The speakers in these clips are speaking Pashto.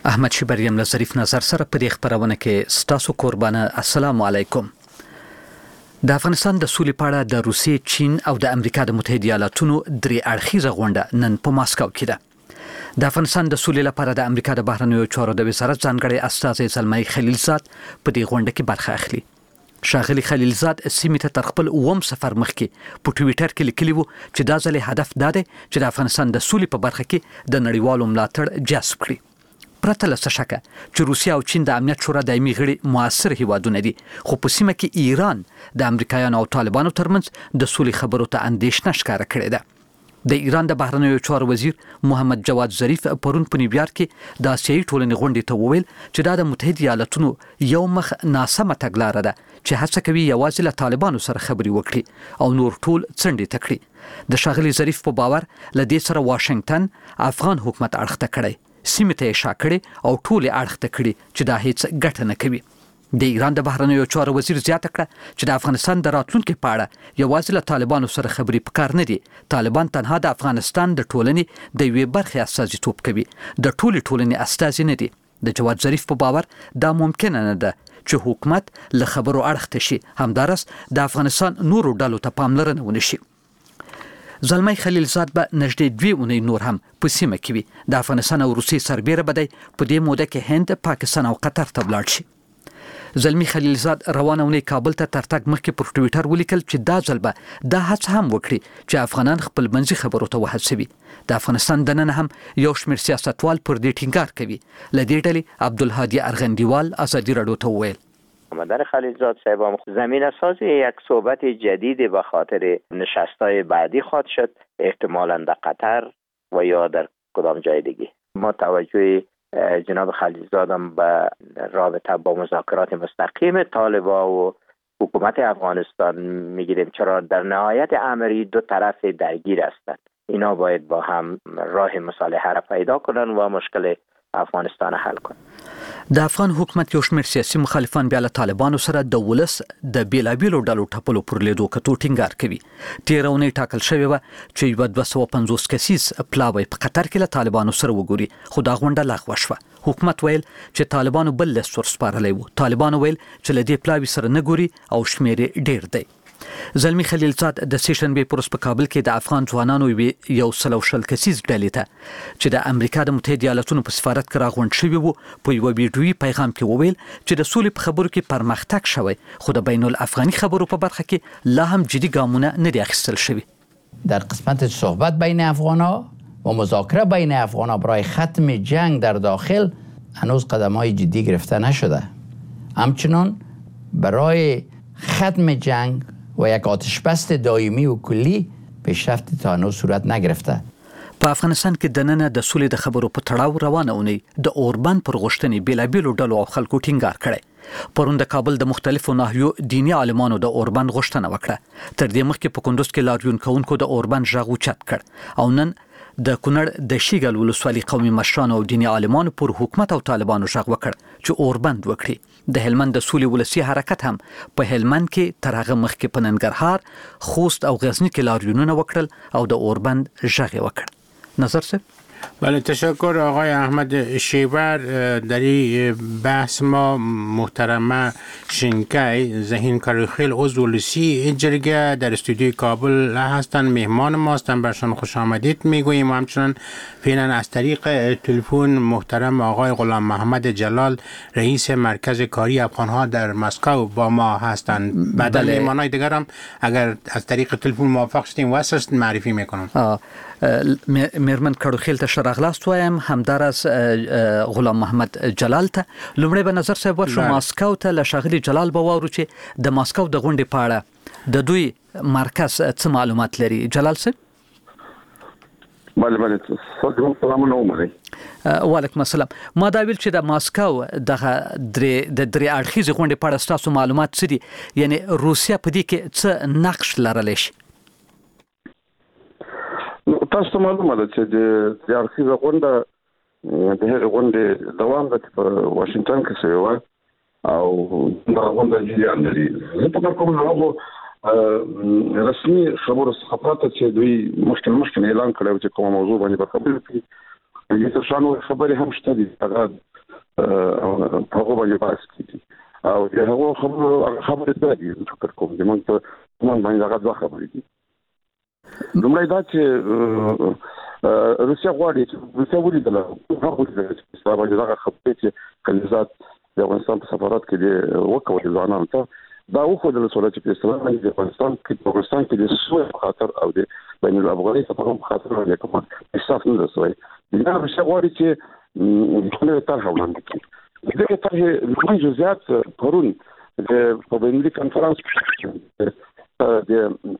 احمد شبریم له ظریف نظر سره په دې خبرونه کې ستاسو قربانه. السلام علیکم. د افغانستان د سولې په اړه د روسیې، چین او د امریکا د متحده ایالاتونو درې اړخیزه غونډه نن په ماسکو کې ده. د افغانستان د سولې لپاره د امریکا د بهرنیو چارو د وزارت ځانګړی استازی زلمي خلیلزاد په دې غونډه کې برخه اخلي. شاغلی خلیلزاد سیمې ته تر خپل اوم سفر مخکې په ټویټر کې لیکلی وو چې دا ځل هدف دا دی چې د افغانستان د سولې په برخه کې د نړیوالو ملاتړ جذب کړي. پرته له څه شکه چې روسیا او چین د امنیت شورا دایمي غړي موثر هیوادونه دي، خو په سیمه کې ایران د امریکایانو او طالبانو ترمنځ د سولې خبرو ته اندېښنه ښکاره کړې ده. د ایران د بهرنیو چارو وزیر محمد جواد ظریف پرون په نیویارک کې د آسیایي ټولنې غونډې ته وویل چې دا د متحده ایالاتونو یو مخ ناسمه تګلاره ده چې هڅه کوي یوازې له طالبانو سره خبرې وکړي او نور ټول څنډې ته کړي. د شاغلي ظریف په باور له دې سره واشنگټن افغان حکومت اړخته کړي، سیمه ته شاکړي او ټول اړخته کړي چې دا هیڅ ګټه نه کوي. د ایران د بهرنیو چارو وزیر زیاته کړه چې د افغانستان د راتلونکي په اړه یوازې له طالبانو سره خبرې پکار نه دي. طالبان تنها د افغانستان د ټولنې د یوې برخې استازیتوب کوي، د ټولې ټولنې استازي نه دي. د جواد ظریف په باور دا ممکن نه ده چې حکومت له خبرو اړخته شي، همدارس د افغانستان نورو ډلو ته پاملرنه ونشي. زلمي خلیلزاد به نږدې 2 اونۍ نور هم په سیمه کې وي. د افغانستان او روسیې سربېره بدی په دې موده کې هند، پاکستان او قطر ته ولاړ شي. زلمي خلیلزاد روانه اونۍ کابل ته تر تګ مخکې پر ټویټر ولیکل چې دا ځل به دا هڅه هم وکړي چې افغانان خپل منځي خبرو ته وهڅوي. د افغانستان دننه هم یو شمېر سیاستوال پر دې ټینګار کوي. له دې ډلې عبدالهادي ارغندیوال ازادي رادیو ته وویل مدار خلیلزاد صاحب زمین ساز یک صحبت جدید به خاطر نشست‌های بعدی خواهد شد، احتمالاً در قطر و یا در کدام جای دیگه. ما توجه جناب خلیلزاد هم به رابطه با مذاکرات مستقیم طالبان و حکومت افغانستان میگیریم، چرا در نهایت امری دو طرف درگیر هستند. اینا باید با هم راه مصالحه را پیدا کنن و مشکل افغانستان حل کنن. د افغان حکومت یو شمېر سیاسي مخالفان بیا له طالبانو سره د ولس د بیلابیلو ډلو ټپلو پر لیدو کتو ټینګار کوي. تېره اونۍ ټاکل شوې وه چې یوه 250 کسیز پلاوی په قطر کې له طالبانو سره وګوري، خو دا غونډه لغوه شوه. حکومت ویل چې طالبانو بل لیست ورسپارلی و. طالبانو ویل چې له دې پلاوي سره نه ګوري او شمېر یې ډېر دی. زلمي خلیلزاد د سیشنبې پر ورځ په کابل کې د افغان ځوانانو یو 100 کسیز ډلې ته چې د امریکا د متحده ایالاتونو په سفارت کې راغونډ شوي وو په یوه ویډیویي پیغام کې وویل چې د سولې په خبرو کې پرمختګ شوی، خو د بین الافغاني خبرو په برخه کې لا هم جدي ګامونه نه دي اخیستل شوي. در قسمت صحبت بین افغان‌ها و مذاکره بین افغان‌ها برای ختم جنگ در داخل هنوز قدم‌های جدی گرفته نشده. همچنان برای ختم جنگ و یک آتش بس دائمی و کلی پیشرفت تا هنوز صورت نگرفته. په افغانستان کې د نن د سولې د خبرو په تړاو روانه اونۍ د اوربان پر غوښتنې بیلابیلو ډلو او خلکو ټینګار کړی. پرون د کابل د مختلفو ناحیو دینی عالمانو د اوربان غوښتنه وکړه. تر دې مخکې په کندوز کې لاریون کوونکو د اوربان غږ اوچت کړ او نن د کونړ د شیګل ولسوالۍ قومي مشرانو او دینی عالمانو پر حکومت او طالبانو غږ وکړ چې اوربند وکړي. د هلمند د سولې ولسی حرکت هم په هلمند کې تر هغه مخکې په ننګرهار، خوست او غزنی کې لاریونونه وکړل او د اوربند غږ وکړ. نظر صاحب؟ بله، تشکر آقای احمد شیبر. در این بحث ما محترمه شنکی ذهین کاریخیل عضو لسی جرگه در استودیوی کابل هستن، مهمان ما هستن، برشان خوش آمدید میگوییم. و همچنان فعلا از طریق تلفن محترم آقای غلام محمد جلال رئیس مرکز کاری افغانها در مسکو با ما هستن. بعد مهمانای دیگر هم اگر از طریق تلفن موافق شدیم واسه معرفی میکنم. میرمن کاروخیل ته شراغلاست وایم، همدارس غلام محمد جلال ته. لومړی به نظر صاحب ورشو ماسکو ته له شاغلي جلال به واورو چې د ماسکو د غونډې په اړه د دوی مرکز څه معلومات لري. جلال صاحب؟ بله سلام علیکم. وعلیکم السلام. ما دا ویل چې د ماسکو دغه د درې اړخیزې غونډې په اړه ستاسو معلومات څه دي؟ یعنی روسیا په دې کې څه نقش لرلی شي؟ تاسو ته معلومه ده چې د اړخیزه غونډه د هغې غونډې دوام ده چې په واشنګټن کې شوې وه او دا غونډه جریان لري. زه فکر کوم هغه رسمي خبرو څخه پرته چې دوی مخکې اعلان کړی و چې کومه موضوع باندې به خبرې وکړي، د شانو خبرې هم شته دي. هغه هغه باندې باس کیږي او هغه خبره ده چې فکر کوم چې موږ باندې هغه ځخه خبرې دي نومړی دا چې روسیا غواړي چې روسیا ولیدل هغه چې باندې هغه خبرې چې کلیزات د افغانستان په سفارت کې وکول ځوانان ته دا وخت د سولې چې په اسلام باندې د افغانستان کې د سولې په خاطر او د بین الافغاني سفارت په خاطر باندې کوم احساس نه رسوي دا روسیا غواړي چې خپل طرح وړاندې کړي دغه طرح د جزئیات پرون د پابندي کانفرنس د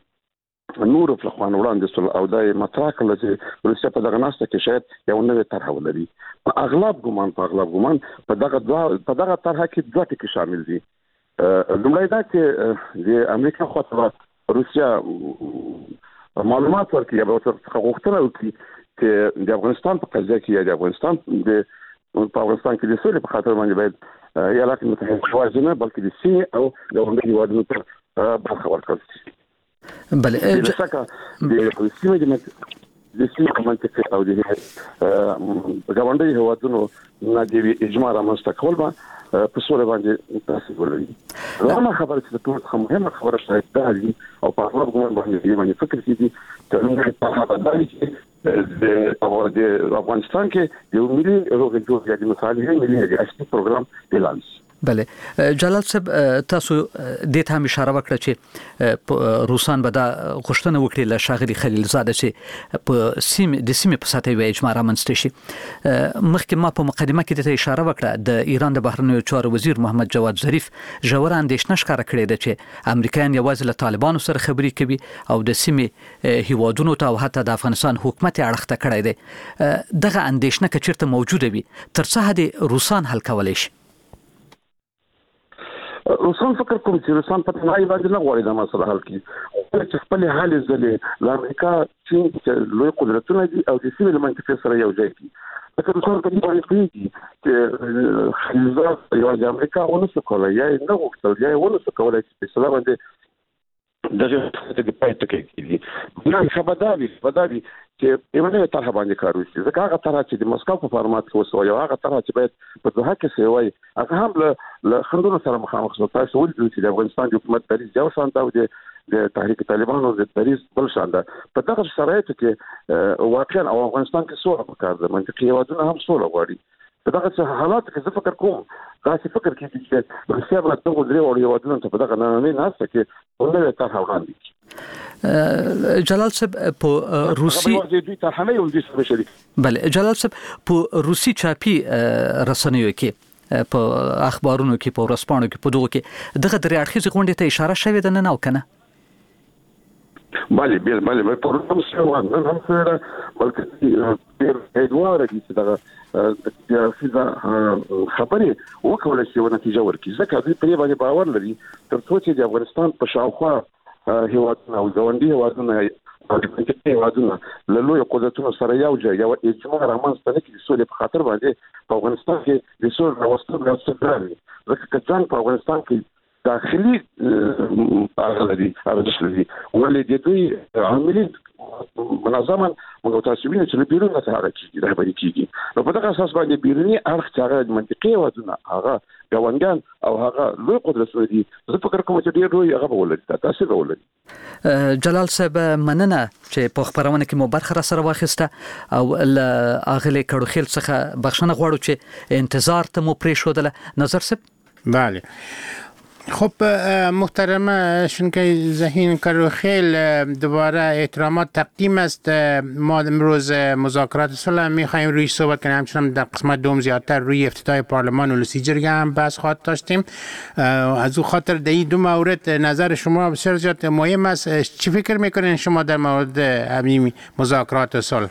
نور فلخوان وړاندې سول او د مطرح کړل چې روسیا په دغه ناسته کې شاید یو نوې طرح ولري په اغلب ګمان په دغه طرح کې دوه ټکي شامل دي لومړی دا چې د امریکا خواته روسیا معلومات ورکړي او څه غوښتنه وکړي چې د افغانستان په قضیه کې یا د افغانستان کې د سولې په خاطر باندې باید ایالات متحده شوازي نه بلکې د سیمې او د ولایتونو هیوادونو ته برخه ورکړي بله د سیمې منطقه او د ګاونډي هیوادونو نه د اجماع رامنځته کول به په سولې باندې تاثیر ولري دا خبره چې ټول مهمه خبره شاید ده او په هغه باندې فکر کیږي چې موږ په هغه باندې د افغانستان کې یو ملي روغتیا د مصالحې ملي اصلي پروګرام اعلان شي بله جلال صاحب تاسو د ته هم اشاره وکړه چې روسان به دا غوښتنه وکړي له شاغلي خلیلزاده چې په سیمې په سطح وی اجماع رامنځته شي مخکې ما په مقدمه کې د اشاره وکړه د ایران د بهرنیو چارو وزیر محمد جواد ظریف ژوره اندېښنه ښکاره کړې ده چې امریکایان یوازې له طالبانو سره خبرې کوي او د سیمې هیوادونو ته او حتی د افغانستان حکومت اړخته کړی دی دغه اندېښنه که چیرته موجوده وي تر څه حد روسان حل کولی شي روسان فکر کوم چې روسان په نړۍ باندې نه غواړي دا مسله حل کړي چې خپل حل ځلې د امریکا چین چې لوی قدرتونه دي او د سیمې منطقې سره یو ځای دي لکه روسان په دې باندې کوي چې خلیزات یو د امریکا ونسو کولای یا نه غوښتل یا ونسو کولای چې په سلام باندې دغه د پاتې کېږي نه خبرداري چې ایمانه طرح باندې کار وشي ځکه هغه طرح چې د مسکو په فارمات کې وسو یو هغه طرح چې باید په ځها کې سوي هغه هم له خندونو سره مخامخ شو تاسو ولې چې د افغانستان حکومت دریځ یو شان دا د تحریک طالبانو د دریځ بل شان ده په دغه شرایطو کې واقعا او افغانستان کې سوله وکړ د منطقي هیوادونو هم سوله غواړي په دغه حالات کې زه فکر کوم تاسو فکر کوئ چې روسیا به تاسو درې وړي هیوادونو ته په دغه نه ناسته کې ولې طرح وړاندې جلال صاحب په روسي بله جلال صاحب په روسي چاپي رسنیو کې په اخبارونو کې په ورځپاڼو کې په دغه کې دغه درې اړخیزې غونډې ته اشاره شوې ده نه او کنه بله په روسي نه هم سره بلکې ادوار دي چې دغه خبرې وکول شي او نتیجه ورکړي ځکه دوی په دې باندې باور لري تر څو چې د افغانستان په شاوخوا هیوادونه او ګاونډي هیوادونه له لوی قدرتونو سره یو ځای یو اجماع رامنځته نه کړي سولې په خاطر باندې په افغانستان کې د سولې راوستل یو څه ګران دي ځکه ځان په افغانستان کې داخلي اغلبي ولې د دوی عاملین منظما متعصبین چې بیرون نه هغه کیږي رهبري کیږي نو په دغه اساس باندې بیرونی اړخ چې هغه منطقي ودونه هغه ګاونډیان او هغه لوی قدرتونه دي زه فکر کوم چې ډیر لوی هغه ولري تاسو ولري جلال صاحب مننه چې په خبرونه کې مو برخه را سره واخیسته او اغلی کړو خیل څخه بخښنه غواړو چې انتظار ته مو پرې شو دله نظر صاحب بله خب محترمه شنکه ذهین کروخیل دوباره احترامات تقدیم است ما امروز مذاکرات صلح میخوایم روی صحبت کنیم همچنان در قسمت دوم زیادتر روی افتتاح پارلمان ولسی جرگه هم بحث خواهد داشتیم از او خاطر در این دو مورد نظر شما بسیار زیاد مهم است چی فکر میکنین شما در مورد همین مذاکرات صلح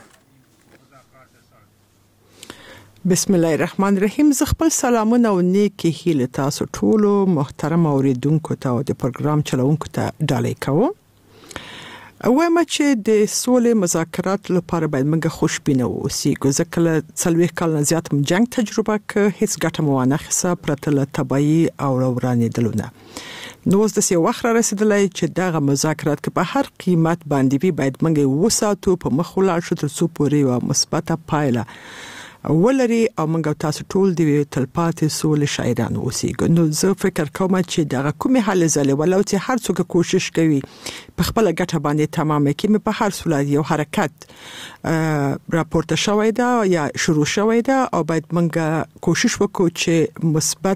بسم الله الرحمن الرحیم ز خپل سلامونه او نیکی هیله تاسو ټولو محترم اوریدونکو ته او د پروګرام چلوونکو ته ډالۍ کوم. وایم چې د سولې مذاکرات لپاره باید موږ خوشبینه اوسو ځکه له 30 کال زیات جنگ تجربه که هیڅ ګټه مو نه خسه پرته له تبعی او ورانېدلونه. نو د سی وخت رسیدلای چې دغه مذاکرات په هر قیمت باندې باید موږ وساتو په مخ ولاړ شو تر څو پورې یو مثبته پایله ولري او موږ تاسو ټول د تلپاتې سولې شاعران اوسېږو. نو زه فکر کوم چې دغه کومه حل زله ولو چې هر څوک کوشش کوي په خپل ګټه باندې تمام کړي، په هر صورت یو حرکت راپورته شوی دا یا شروع شوی دا او باید موږ کوشش وکړو چې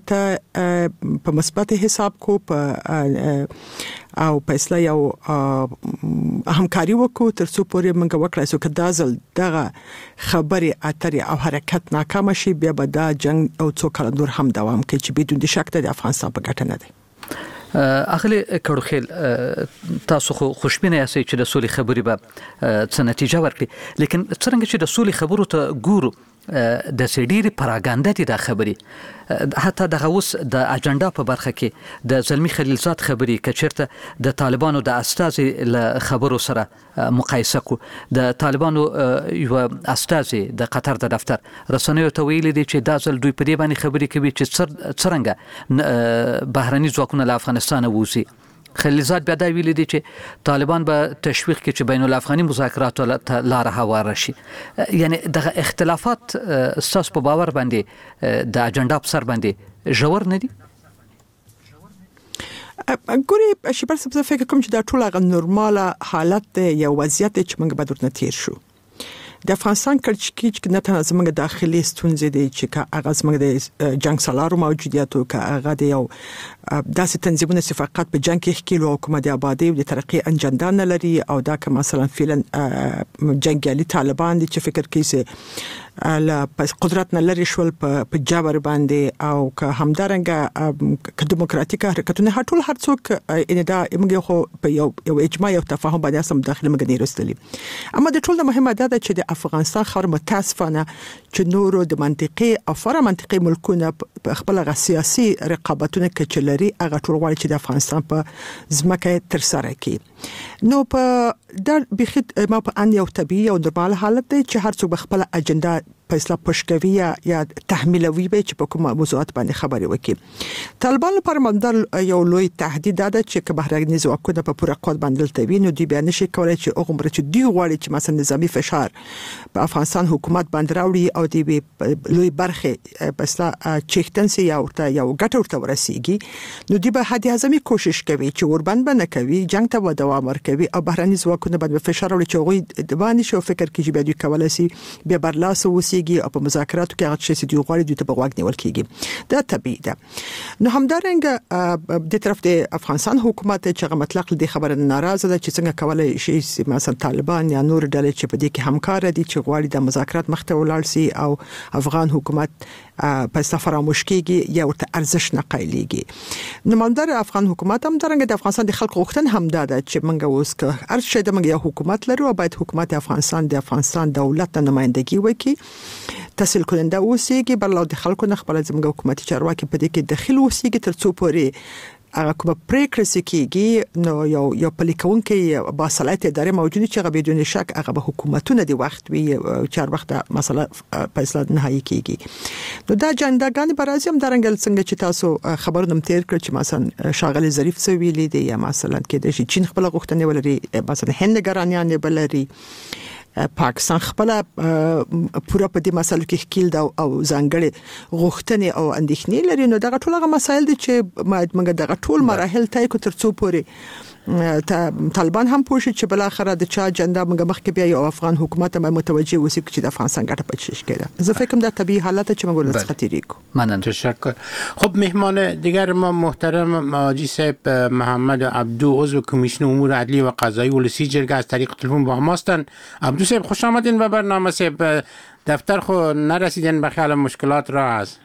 مثبت حساب کو او په اصله یو همکاري وکړو ترڅو پورې موږ وکړای شو کدا ځل دغه خبري اترې او حرکت ناکام شي بیا به دا جنگ او څو کال نور هم دوام کوي چې بدون شک د افغانستان په ګټه نه دی. اخلي کړوخیل تاسو خو خوشبینه یاست چې د سولې خبرې به څه نتیجه ورکړي، لیکن څنګه چې د سولې خبرو ته ګورو د سړي پراګاندا دي د خبرې حتی د غوس د اجنډا په برخه کې د زلمی خلیلزاد خبرې کچرته د طالبانو د استازي له خبرو سره مقایسه کو، د طالبانو یو استازي د قطر د دفتر رسنیو ته ویلي دي چې دا ځل دوی په دې باندې خبرې کوي چې څرنګه بهرني ځواکونه له افغانستان ووزي. خلیلزاد بیا دا ویلي دي چې طالبان به تشویق کړي چې بین الافغاني مذاکراتو ته لار هواره شي. یعنی دغه اختلافات اساس په باور باندې د اجنډا په سر باندې ژور نه دي. ګوري شي پر څه فکر کوم چې دا ټول هغه نورماله حالت یو وضعیت چې موږ به درته تیر شو. د افغانستان کړچکیچ نه تنه زموږ داخلي ستونزې دي چې کا اغاز موږ د جنگ سالارو موجودیت او کا هغه د یو داسې تنظیمونه چې فقط په جنگ کې کیلو حکومت آبادی او د ترقی اجنډا نه لري او دا که مثلا فعلا جنگیالي طالبان دي چې فکر کوي چې لا قدرت نه لري شول په جابر باندې او که همدارنګه که دیموکراتیک حرکتونه ټول هر څوک ان دا موږ خو په یو اجماع او تفاهم باندې سم داخلي موږ نه رسېدلی. اما د ټول مهمه ده چې د افغانستان خبر متاسفانه چې نورو د منطقي او فرا منطقي ملکونه په خپل سیاسي رقابتونه کې چلري هغه ټول غواړي چې د افغانستان په ځمکه تر سره کړي. نو په د بخید ما په ان یو طبيعي او نورمال حالت دی چې هر څوک خپل اجنډا په اصطلاح پښکوي یا تحمیلوي به چې په کومه موضوعات باندې خبرې وکړي. طالبان لپاره مندل یو لوی تهدید ده چې بهرني ځواکونه په پوره قوت باندې تلوي نو دی بیان شي کولای چې هغه چې دی غواړي چې مثلا نظامی فشار په افغانستان حکومت باندې راوړي او دی لوی برخه په اصطلاح چیختنسي یا یو ګټه ورته ورسیږي نو دی به هدي اعظمي کوشش کوي چې وربند بنه کوي جنگ ته دوام ورکوي او بهرني ځواکونه باندې فشار راوړي چې هغه د باندې شو فکر کوي چې به دوی کولای شي به برلاس وسی او په مذاکراتو کې هغه څه چې غواړي دوی ته په واګ نیول کیږي دا طبيعي ده. نو همدارنګه د طرف د افغانستان حکومت چې هغه مطلق د خبره ناراضه ده چې څنګه کولای شي مثلا طالبان یا نور ډلې چې په دې کې همکار دي چې غواړي د مذاکرات مخته ولاړ شي او افغان حکومت په فراموش کیږي یا ورته ارزش نه قایلیږي. نو مندر افغان حکومت هم درنګ د افغانستان د خلکو غوښتنه هم ده چې موږ اوس که هر څه د موږ یو حکومت لرو او باید حکومت افغانستان دولت ته نمائندګي وکړي تحصیل کننده اوسېږي بل د خلکو نه خپل زموږ حکومتي چارواکي په دې کې داخل اوسېږي ترڅو پورې هغه کومه پریکړه کیږي نو یو پلیکون کې با صلاحیت ادارې موجوده چې هغه بدون شک هغه به حکومتونه دی وخت وی چار وخت مسله په اصلاح نهایی کیږي. نو دا جندګان برازي هم درنګل څنګه چې تاسو خبرونه تیر کړ چې مثلا شاغل ظریف سویلی دی یا مثلا کې د چین خپل غوښتنې ولري مثلا هند ګرانیان بلري پاکستان خپل پوره په دې مسله کې خپل او ځانګړي غوښتنې او اندېښنې لري. نو دا ټول هغه مسایل دي چې موږ دغه ټول مراحل طی کو ترڅو پورې طالبان هم پوښي چې بل اخر د چا اجنډا موږ مخکې بیا یو افغان حکومت هم متوجه وسی چې د افغانستان ګټه پچش کړي. زه فکر کوم دا طبيعي حالت چې موږ له خطرې کو. ممنون. تشکر. خب مهمان دیگر ما محترم حاجی صاحب محمد عبدو عضو کمیسیون امور عدلی و قضایی ولسی جرگه از طریق تلفن با ما هستند. عبدو صاحب خوش آمدین به برنامه صاحب. دفتر خو نرسیدین به خیال مشکلات را است.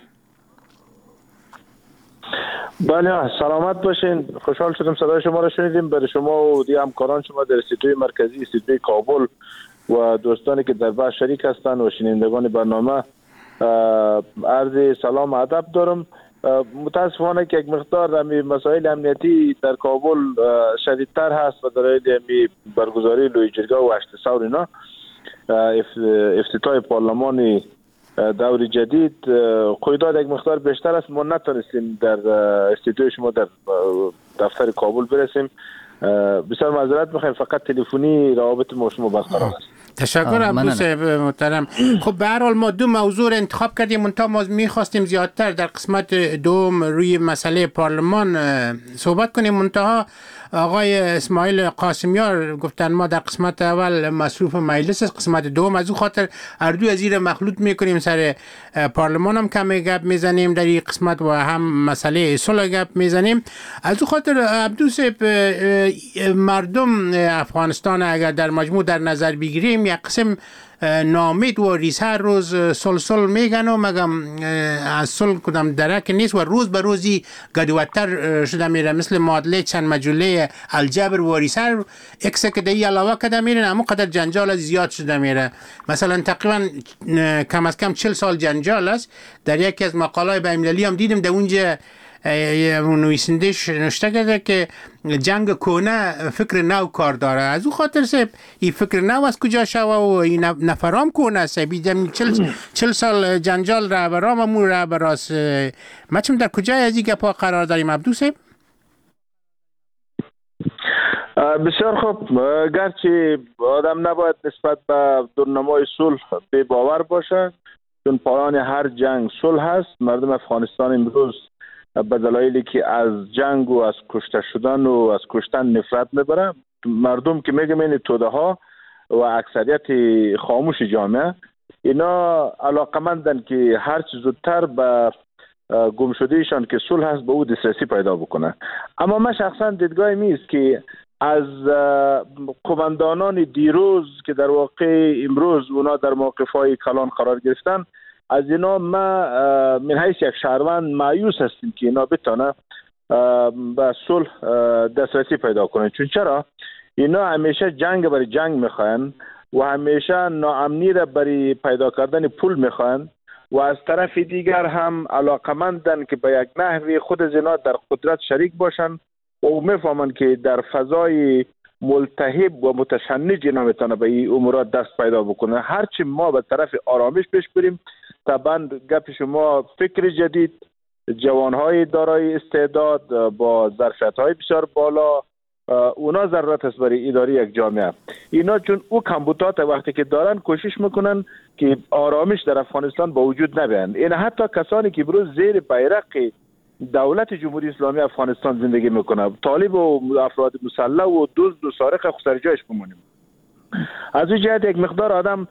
بله سلامت باشین. خوشحال شدم صدای شما را شنیدیم. برای شما و دی همکاران شما در استودیوی مرکزی استودیوی کابل و دوستانی که در بحث شریک هستند و شنوندگان برنامه عرض سلام و ادب دارم. متاسفانه که یک مقدار مسائل امنیتی در کابل شدیدتر هست و در حین برگزاری لوی جرگه و 8 ثور اینا افتتاح پارلمان دور جدید قیودات یک مقدار بیشتر است. ما نتونستیم در استودیوی شما در دفتر کابل برسیم. بسیار معذرت میخوایم. فقط تلفنی روابط ما شما برقرار است. تشکر عبدوس محترم. خب به هر حال ما دو موضوع انتخاب کردیم، منتها ما می‌خواستیم زیادتر در قسمت دوم روی مسئله پارلمان صحبت کنیم. منتها آقای اسماعیل قاسمیار گفتن ما در قسمت اول مصروف مجلس است، قسمت دوم از او خاطر اردو از زیر مخلوط میکنیم، سر پارلمان هم کمی گپ میزنیم در این قسمت و هم مسئله صلح گپ میزنیم. از او خاطر عبدوس مردم افغانستان اگر در مجموع در نظر بگیریم یک قسم نامید و ریز هر روز سلسل میگن و مگم از سل کدام درک نیست و روز به روزی گدوتر شده میره، مثل معادله چند مجله الجبر و ریز هر اکس که دی علاوه کده میرن اما قدر جنجال زیاد شده میره. مثلا تقریبا کم از کم 40 سال جنجال است. در یکی از مقالای بین‌المللی هم دیدم در اونجا نویسنده‌اش نوشته کرده که جنگ کهنه فکر نو کار داره. از او خاطر سه این فکر نو از کجا شوه و این نفرام کهنه سه بیدم 40 سال جنجال رهبرام و مون رهبراست. ما چم در کجای از این گپا قرار داریم عبدوس؟ بسیار خوب. گرچه آدم نباید نسبت به دورنمای صلح بی باور باشه، چون پایان هر جنگ صلح هست. مردم افغانستان امروز به دلایلی که از جنگ و از کشته شدن و از کشتن نفرت میبره، مردم که میگم این توده ها و اکثریت خاموش جامعه اینا علاقمندن که هر چیز زودتر به گمشدهشان که صلح هست به او دسترسی پیدا بکنه. اما من شخصا دیدگاهی نیست که از قماندانان دیروز که در واقع امروز اونا در موقف‌های کلان قرار گرفتن، از اینا ما من حیث یک شهروند مایوس هستیم که اینا بتونه به صلح دسترسی پیدا کنه. چون چرا؟ اینا همیشه جنگ برای جنگ میخواین و همیشه ناامنی را برای پیدا کردن پول میخواین و از طرف دیگر هم علاقمندن که به یک نحوی خود از اینا در قدرت شریک باشن و میفهمن که در فضای ملتهب و متشنج اینا میتونه به این امورات دست پیدا بکنه. هرچی ما به طرف آرامش پیش بریم، طبعا گپ شما فکر جدید، جوانهای دارای استعداد با ظرفیت‌های بسیار بالا، اونا ضرورت است برای اداره یک جامعه. اینا چون او کمبودات وقتی که دارن کوشش میکنن که آرامش در افغانستان با وجود نبیان. این حتی کسانی که بروز زیر بیرق دولت جمهوری اسلامی افغانستان زندگی میکنه، طالب و افراد مسلح و دزد و سارق خود سر جایش بمونیم. از این جهت یک مقدار آدم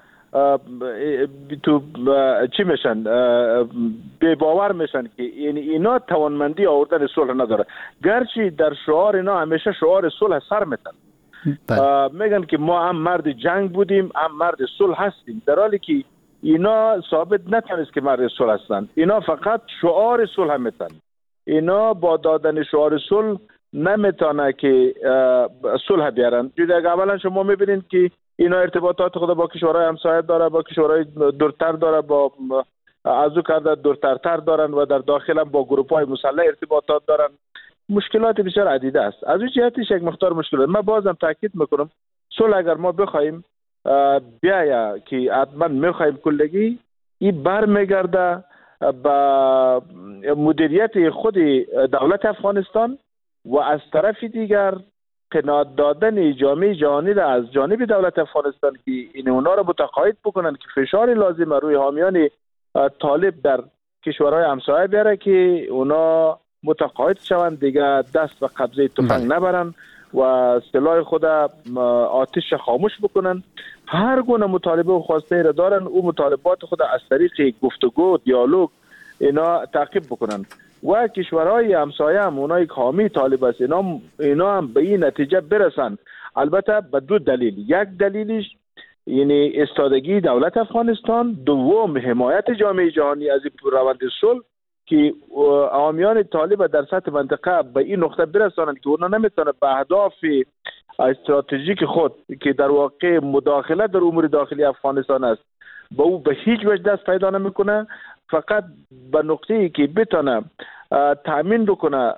تو چی میشن بی باور میشن که اینا توانمندی آوردن صلح نداره، گرچه در شعار اینا همیشه شعار صلح سر میتن. میگن که ما هم مرد جنگ بودیم هم مرد صلح هستیم، در حالی که اینا ثابت نتونست که مرد صلح هستند. اینا فقط شعار صلح میتن. اینا با دادن شعار صلح نمیتونه که صلح بیارن. دیگه اولا شما میبینید که اینا ارتباطات خود با کشورهای همسایه داره، با کشورهای دورتر داره، با ازو کرده دورترتر دارن و در داخل هم با گروه‌های مسلح ارتباطات دارن. مشکلات بسیار عدیده است. از اون جهتش یک مقدار مشکل. من بازم تاکید میکنم صلح اگر ما بخوایم بیایا که حتما میخوایم کلگی این برمیگرده با مدیریت خود دولت افغانستان و از طرف دیگر قناعت دادن جامعه جهانی را از جانب دولت افغانستان که این اونا را متقاعد بکنن که فشار لازم روی حامیان طالب در کشورهای همسایه بیاره که اونا متقاعد شوند، دیگه دست به قبضه تفنگ نبرن و سلاح خود آتش خاموش بکنن. هر گونه مطالبه و خواسته را دارن، او مطالبات خود از طریق گفتگو دیالوگ اینا تعقیب بکنن و کشورهای همسایه هم اونایی که حامی طالب است اینا هم به این نتیجه برسن. البته به دو دلیل، یک دلیلش یعنی استادگی دولت افغانستان، دوم حمایت جامعه جهانی از روند صلح که حامیان طالب در سطح منطقه به این نقطه برسانند که اونا نمیتونه به اهداف استراتژیک خود که در واقع مداخله در امور داخلی افغانستان است به او به هیچ وجه دست پیدا نمیکنه، فقط به نقطه‌ای که بتونه تامین بکنه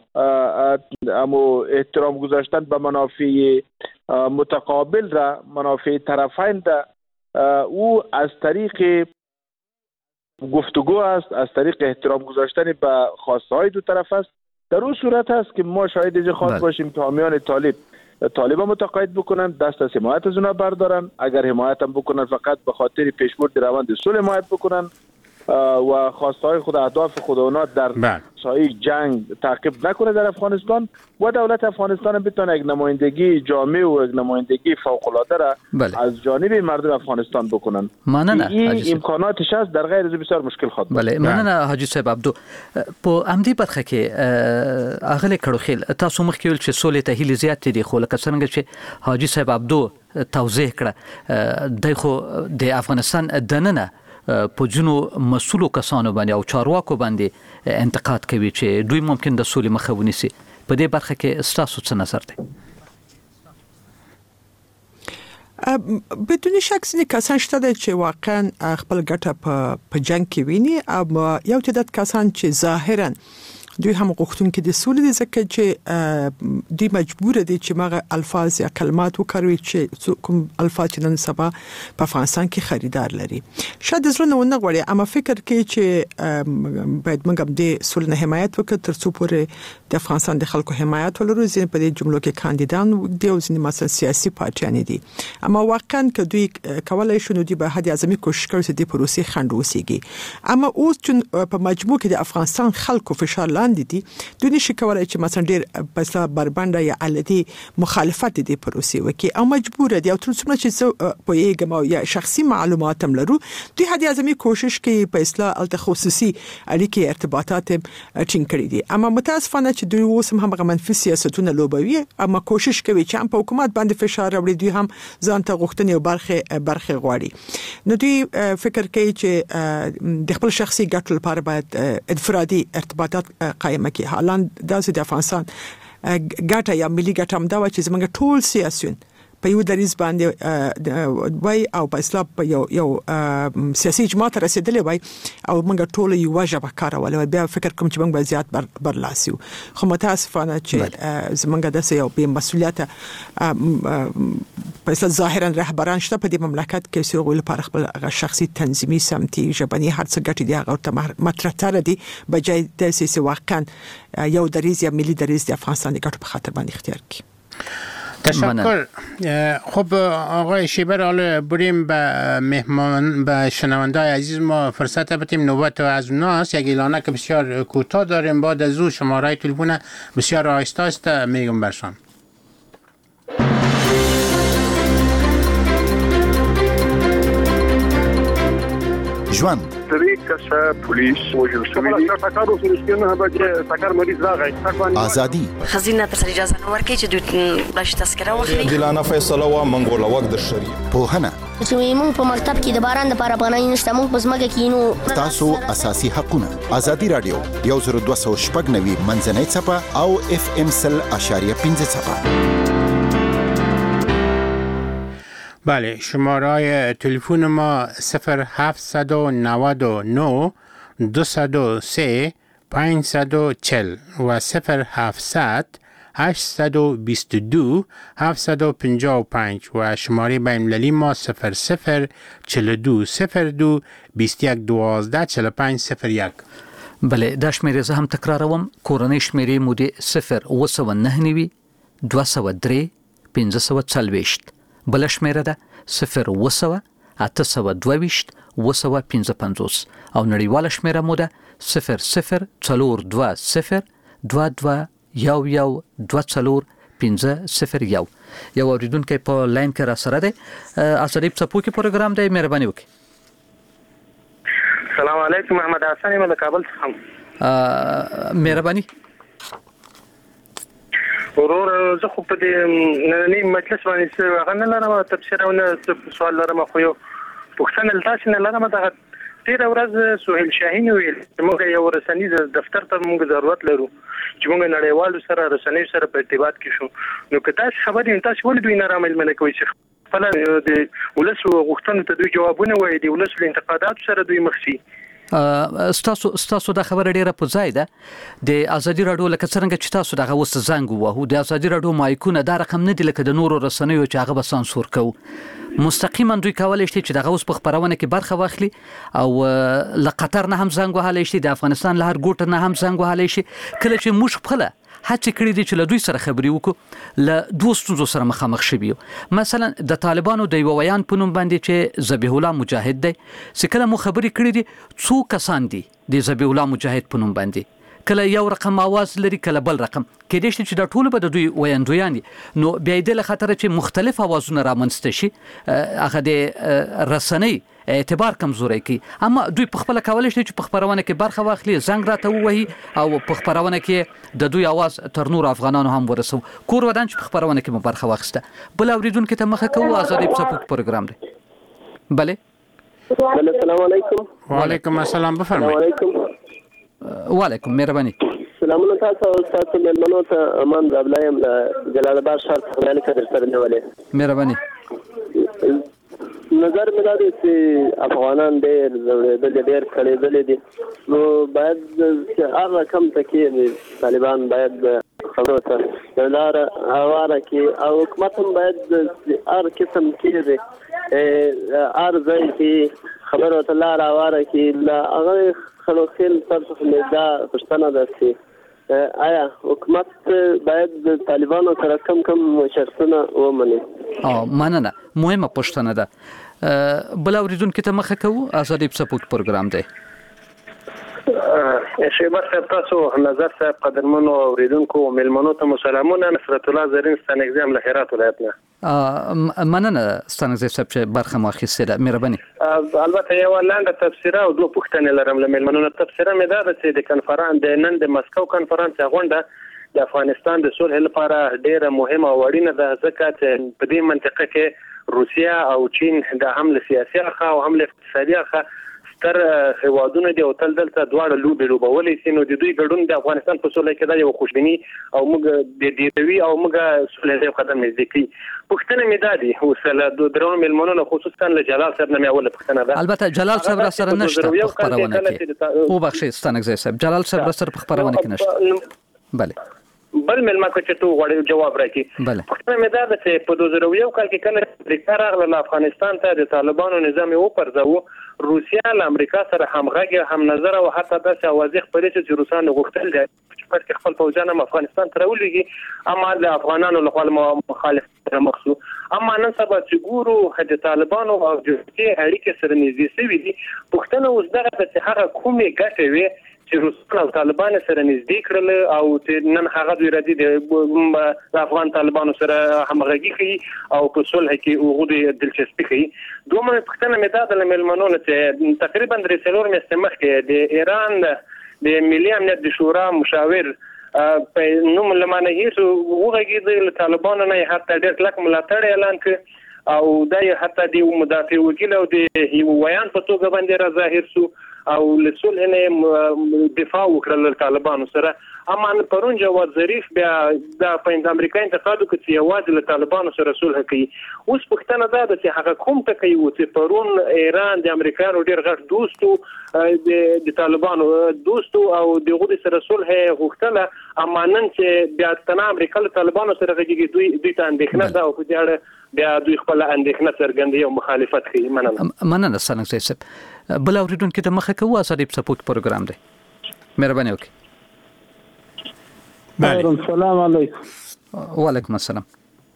اما احترام گذاشتن به منافع متقابل را، منافع طرفین را، او از طریق گفتگو است، از طریق احترام گذاشتن به خواسته های دو طرف است. در اون صورت است که ما شاید خاص باشیم که حامیان طالب طالبان متقاعد بکنن، دست از حمایت از اونها بردارن. اگر حمایت هم بکنن فقط به خاطر پیشبرد روند صلح حمایت بکنن و خواستهای خود، اهداف خود اونا در سایه جنگ تعقیب نکنه در افغانستان و دولت افغانستان بتونه یک نمایندگی جامع و یک نمایندگی فوق العاده را از جانب مردم افغانستان بکنن. این امکاناتش هست، در غیر از بسیار مشکل خواهد بود. بله، مننه حاجی صاحب عبدو. په امدی برخه کې اغلی کړو تاسو مخکې ویل چې سولې ته هیله زیات دي، خو لکه څنګه چې حاجی صاحب عبدو توضیح کړه د خو د افغانستان دننه په جنو مسؤلو کسانو باندې او چارواکو باندې انتقاد کوي چې دوی ممکن د سولې مخه ونیسي. په دې برخه کې ستاسو څه نظر دی؟ بدون شک ځینې کسان شته چې واقعا خپل ګټه په جنگ کې ویني، او یو تعداد کسان چې ظاهرا دوی هم غوښتونکي د سولې دي، ځکه چې دوی مجبور دي چې مغه الفاظ یا کلمات وکاروي چې کوم الفاظ چې نن سبا په افغانستان کې خریدار لري. شاید زړه نه غواړي، اما فکر کوي چې باید موږ د سولې نه حمایت وکړو تر څو پورې د افغانستان د خلکو حمایت ولرو. ځینې په دې جملو کې کاندیدان دي او ځینې مثلا سیاسي پارټیان دي، اما واقعا که دوی کولای شي نو دوی به هدي اعظمي کوشش کوي چې د پروسې خنډ وسیږي. اما اوس چې په مجموع کې د افغانستان خلکو فشار دي، دوی نشي کولای چې مثلا ډیر بسلا بربنده یا علدي مخالفت دي پروسې وکي، او مجبور دي او تر څومره چې په یګم او یا شخصي معلومات هم لرو، دوی هدي اعظمي کوشش کوي په اصلاح التخصصي اړیکې ارتباطات ټینګ کړي دي. اما متاسفانه چې دوی اوس هم هغه منفي سیاستونه لوبوي، اما کوشش کوي چې هم په حکومت باندې فشار راوړي، دوی هم ځان ته غوښتنې او برخه غواړي. نو دوی فکر کوي چې د خپل شخصي ګټو لپاره باید انفرادي ارتباطات قائمه کی. حالا داسې د افغانستان ګټه یا ملي ګټه هم دا و چې زموږ ټول سیاسيون په یو دریز باندې وای او په اسلام په یو سیاسي اجماع ته رسیدلی وای او موږ ټول یو ژبه کارول. بیا فکر کوم چې موږ به زیات برلاسیو، خو متاسفانه چې زموږ د یو بې مسؤلیت په اساس ظاهرا رهبران شته په دې مملکت کې چې غوښتل لپاره خپل شخصي تنظیمي سمتي ژبني هر څه ګټي دي هغه ته مطرح تر دي، بجای د سیاسي واقعا یو دریز یا ملي دریز د افغانستان د ګټو په خاطر باندې اختیار کړي. تشکر. خب آقای شیبر، حالا بریم به مهمان به شنونده‌های عزیز ما فرصت بدیم. نوبت از اوناست. یک اعلانه که بسیار کوتاه داریم، بعد از او شماره تلفن بسیار آهسته است میگم برشان. ژوند طریق کسا پولیس وجل شوی سکر او فلسطین هغه چې سکر مریض راغی ازادي خزینه تر اجازه نه ورکړي چې دوی باش تذکره واخلي. دلانه فیصله و منغول وقت د شری په هنه چې موږ په مکتب کې د باران لپاره پناه نشته، موږ په ځمکه کې نو تاسو اساسي حقونه. ازادي رادیو 102.9 منځنۍ چپه او FM 100.5 چپه. بله، شماره تلفن ما 0799 203 540 و 0700 822 755 و شماره بین‌المللی ما 0042 02 21 12 45 01. بله، دا شمیره زه هم تکراروم. کورنۍ شمیره مو دی 0999 203 540. بل شمیره ده 0 822 255 او نړیواله شمیره مو ده 0042 22 یو 24 یو اوریدونکو په لاین کې را سره ده. اسری په پوکي پروګرام دی، مهرباني وکړئ. السلام علیکم، محمد حسن یم د کابل څخه. مهرباني ورور، زه خو په دې نننی مجلس باندې څه غنل لرم، تفسیر او نه سوال لرم، خو یو پوښتنه تاسو نه لرم. دا تیر ورځ سهیل شاهین ویل موږ یو رسنیز دفتر ته موږ ضرورت لرو چې موږ نړیوالو سره رسنۍ سره په ارتباط کې شو. نو که تاسو خبرې تاسو ولې دوی نه رامل منه کوي چې خپل د ولس غوښتنو ته دوی جوابونه وایي، د ولس له انتقاداتو سره دوی مخ شي. ستاسو دا خبره ډیره په ځای ده. د ازادي رادیو لکه څنګه چې تاسو دغه وس زنګ ووهو، د ازادي رادیو مایکونه دا رقم نه دی لکه د نورو رسنیو چې هغه به سانسور کوي. مستقیما دوی کولای شي چې دغه اوس په خبرونه کې برخه واخلي او له قطر نه هم زنګ وهلی شي، د افغانستان له هر ګوټ نه هم زنګ وهلی شي. کله چې موږ خپل هڅه کړې دي چې له دوی سره خبرې وکړو له دوه ستونزو سره مخامخ شوي مثلا د طالبانو د یو ویان په نوم باندې چې ذبیح الله مجاهد دی چې کله مو خبرې کړې دي څو کسان دي د ذبیح الله مجاهد په نوم باندې کله یو رقم आवाज لري کله بل رقم کې دې چې د ټولو به د دوی ویاندویان نو بیا د خطر چې مختلف आवाजونه رامنځته شي هغه د رسنۍ اعتبار کمزوري کوي اما دوی په خپل کولای شي چې په خبرونه کې برخه واخلي زنګ راته وایي او په خبرونه کې د دوی आवाज تر نور افغانانو هم ورسو کور ودان چې په خبرونه کې مو برخه واخسته بل اوریدونکو ته مخه کوو ازادي په سپورت پروګرام دی بله السلام علیکم وعلیکم السلام بفرمایئ وعلیکم مهرباني سلامونه تاسو ملمنو ته امان زابلایم جلال آباد ښار څخه کډر سره نیولې مهرباني نظر مې دا دی چې افغانان ډېر کړېدلې دي نو باید چې هر رقم ته کې طالبان باید خبرو ته لاره هواره کړي او حکومت هم باید هر قسم کې هر ځای کې خبرو ته لاره هواره کړي له هغه خلوخیل تاسو دا پښتنه ده چې آیا حکومت باید د طالبانو سره کم شرطونه ومني مننه مهمه پښتنه ده بل اوریدونکو ته مخه کوو ازادي په سپورت پروګرام دی شیبه صاحب تاسو نظر صاحب قدرمنو اوریدونکو ملمنو ته سلامونه نصرت الله زرین ستانګزی ام له هرات ولایتنا مننه ستانګزی صاحب چې برخه مو اخیسته ده مهرباني البته یو لاندې تفسیر او دوه پوښتنې لرم له ملمنو تفسیر مې دا چې د کنفرانس د نن د مسکو کنفرانس غونډه د افغانستان د صلح لپاره ډیره مهمه او اړینه ده ځکه چې په دې منطقه کې روسیا او چین د حمله سیاسي اخا او حمله اقتصادي اخا تر هوادونه دی او تل دلته دواړه لوبولې سي نو د دوی ګډون د افغانستان په صلح کې دا یو خوشبینی او موږ د دیوي او موږ صلح ته قدم نږدې کی پښتنه مې دادي وسله د درونو ملمنونو خصوصا له جلال صاحب نه مې اوله پښتنه ده البته جلال صاحب را سره نشته خبرونه کې او بخښي ستانګزی صاحب جلال صاحب را سره خبرونه کې نشته بله بل ملما کو چې تو غوړې جواب راکې پښتنه مې دا چې په 2001 کال کې کله امریکا راغله افغانستان ته د طالبانو نظام یو پرځو روسیا له امریکا سره همغږي هم نظر او حتی د اوازې خبرې چې روسان غوښتل دي چې خپل فوجان افغانستان ته راولېږي اما د افغانانو لخوا مخالفت مخصو اما نن سبا چې ګورو د طالبانو او د اړیکې سره نږدې شوي دي پښتنه اوس دغه چې هغه کومې ګټې وي چې روسان او طالبان سره نږدې کړل او نن هغه دوی راځي د افغان طالبانو سره همغږي کوي او په صلح کې وګړي دلچسپي کوي دومره پښتنه مې دا د ملمنو چې تقریبا 3 مستمخ کې د ایران د ملي امنیت د شورا مشاور په نوم لمانه هیڅ وګړي د طالبانو نه حتی ډېر کلک ملاتړ اعلان کړ او دا حتی د مدافع وکیل او د ویان په توګه باندې را ظاهر شو او لسول نه دفاع وکړل طالبانو سره اما پرون جواد ظریف بیا د امریکا انتقاد وکړ چې یوازې له طالبانو سره صلح کوي اوس پښتنه ده چې هغه کوم ته کوي چې پرون ایران د امریکایانو ډیر غټ دوستو د طالبانو دوستو او دغه سره صلح غوښتله اما نن چې بیا تنه امریکا له طالبانو سره غږیږي دوی ته اندېښنه ده او په دې اړه بیا دوی خپل اندېښنه څرګندوي او مخالفت کوي مننه ستانګزی صاحب بل اوریدونکو ته مخه کوو ازادي په سپورت پروګرام دی مهرباني وکړئ السلام علیکم وعلیکم السلام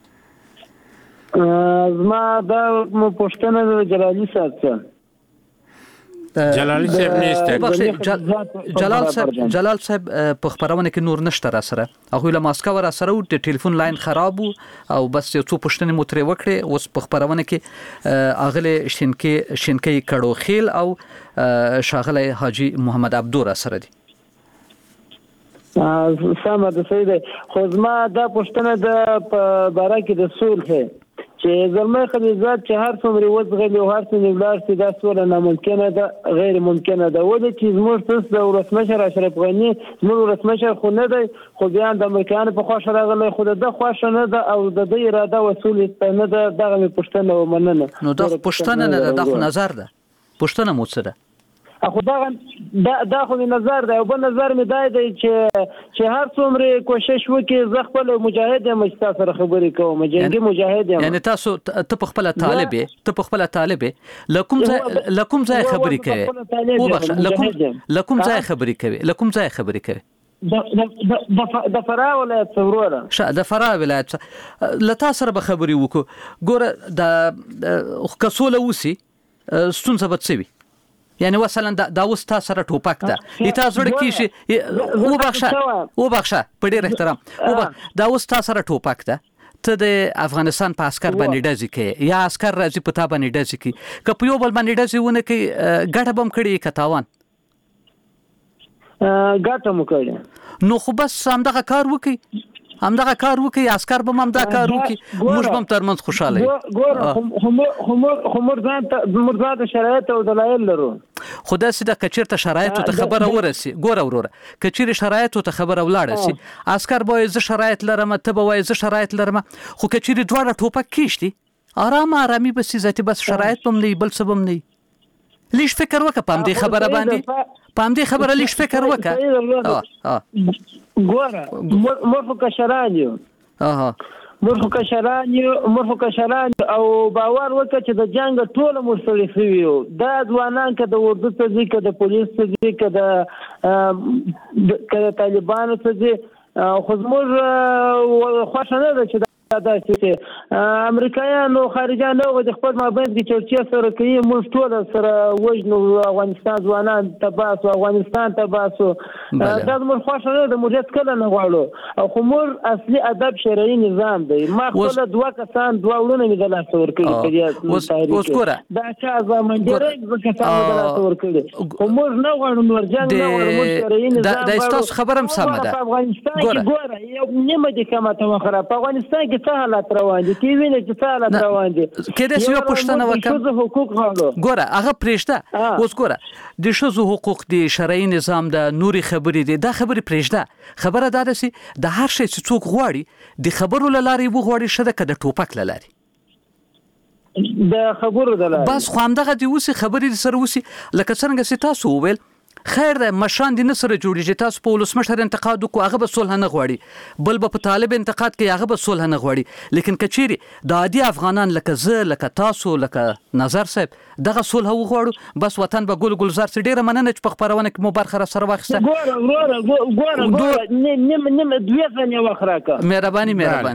زما دا پښتنه د جلالي صاحب جلال صاحب نشته جلال صاحب په خبرونه کې نور نشته را سره هغه له ماسکو را سره د ټلیفون لاین خراب او بس یو څو پښتنې مو ترې وکړې اوس په خبرونه کې اغله شینکې کړو خیل او شاغله حاجی محمد عبدو را سره دي سمه ده سیده خو زما دا پښتنه د باره کې د صلح چې زلمه خلیزات چې هر څومره وځغلي او هر څومره ولارسي دا سوله ناممکنه ده غیر ممکنه ده ولې چې زموږ تاسو د ولسمشر اشرف غنی زموږ ولسمشر خو نه دی خو بیا د امریکایانو په خوښه راغلی خو د خوښه نه ده او د دې اراده وسولې نه ده دغه پښتنه ومننه نو دا پښتنه نه ده د خو نظر ده پښتنه مو څه ده اخو دا خو نظر دی او بل نظر می دی چې هر څومره کوشش وکړي ز خپل مجاهد یم چې تاسو سره خبرې کوم جنگي مجاهد یم یعنی تاسو ته په خپل طالب لکم ځای خبرې کوي او بخښه لکم ځای خبرې کوي د فراه ولایت وروره د فراه ولایت لتا سره به خبري وکړو ګوره د کسوله وسی ستونزه به څه وي یعنی مثلا دا اوس تاسو سره ټوپک ده ایته زړه کې شي او بخښه په ډېر احترام دا اوس تاسو سره ټوپک ده ته د افغانستان په عسكر باندې ډزې کوي یا عسكر راځي په تا باندې ډزې کوي که په یو بل باندې ډزې ونه کوي ګټه به هم کړي کتاوان ګټه مو کړي نو خو بس همدغه کار وکړي عسكر به هم دا کار وکړي موږ به هم ترمنځ خوشاله یو خو مرزا د شرایط او دلایل لرو خو داسې د کچیرته شرایطو ته خبره ورسي ګوره وروره کچیر شرایطو ته خبره ولاړه سي عسكر به زه شرایط لرم ته به وای زه شرایط لرم خو کچیر دواړه ټوپک کیشتي آرامي بس ذاتي بس شرایط بم نه بل څه بم نه لیش فکر وکړه پام دې خبره باندې لیش فکر وکړه ګوره مرخو کشرانیو مرخو کشران او باور وکړه چې د جنگ ټوله مرسلي شویو دا ځوانان که د اردو ته ځي که د پولیس ته ځي که د طالبانو ته ځي خو زموږ خوښه نه ده چې دا چې امریکایانو خارجان نو د خپل مابین کې چرچې سره کوي موږ ټول سره وژنو افغانستان ځوانان تباسو افغانستان تباسو دا موږ خوښه نه ده موږ کله نه غواړو او خو موږ اصلي ادب شرعي نظام دی ما خپل دوه کسان دوه ورونه مې د لاس ورکړي اوس ګوره دا چې ځامن ډېر کسان د لاس ورکړي خو موږ نه غواړو نور جنگ نه غواړو موږ شرعي نظام دا تاسو خبرم سمه ده افغانستان کې ګوره یو نیمه د کومه مخره په افغانستان کې څه حالات روان دي کې ویني چې څه حالات روان دي کله چې یو پښتنه وکړه حقوق غواړو ګوره هغه پرېشته اوس ګوره د شذو حقوق دي شرعي نظام د نوري خبرې دي دا خبرې پرېشته خبره دا ده چې د هر شي چې څوک غواړي د خبرو لاري وغواړي شته کده ټوپک لاري د خبرو د لاري بس خو همدغه دی اوسې خبرې سره اوسې لکه څنګه چې تاسو وویل خیر ده مشان دي نصر جوړیږي تاسو په ولسمشر انتقاد کو هغه به صلح نه غواړي بل په طالب انتقاد کوي هغه به صلح نه غواړي لیکن کچيري د عادي افغانان لکه تاسو لکه نظر صاحب دغه صلح وغواړو بس وطن به ګلزار سره ډیره مننه چې په خبرونه کې مو برخه سره واخسته ګوره نیم دوه ځنه واخراکه مهرباني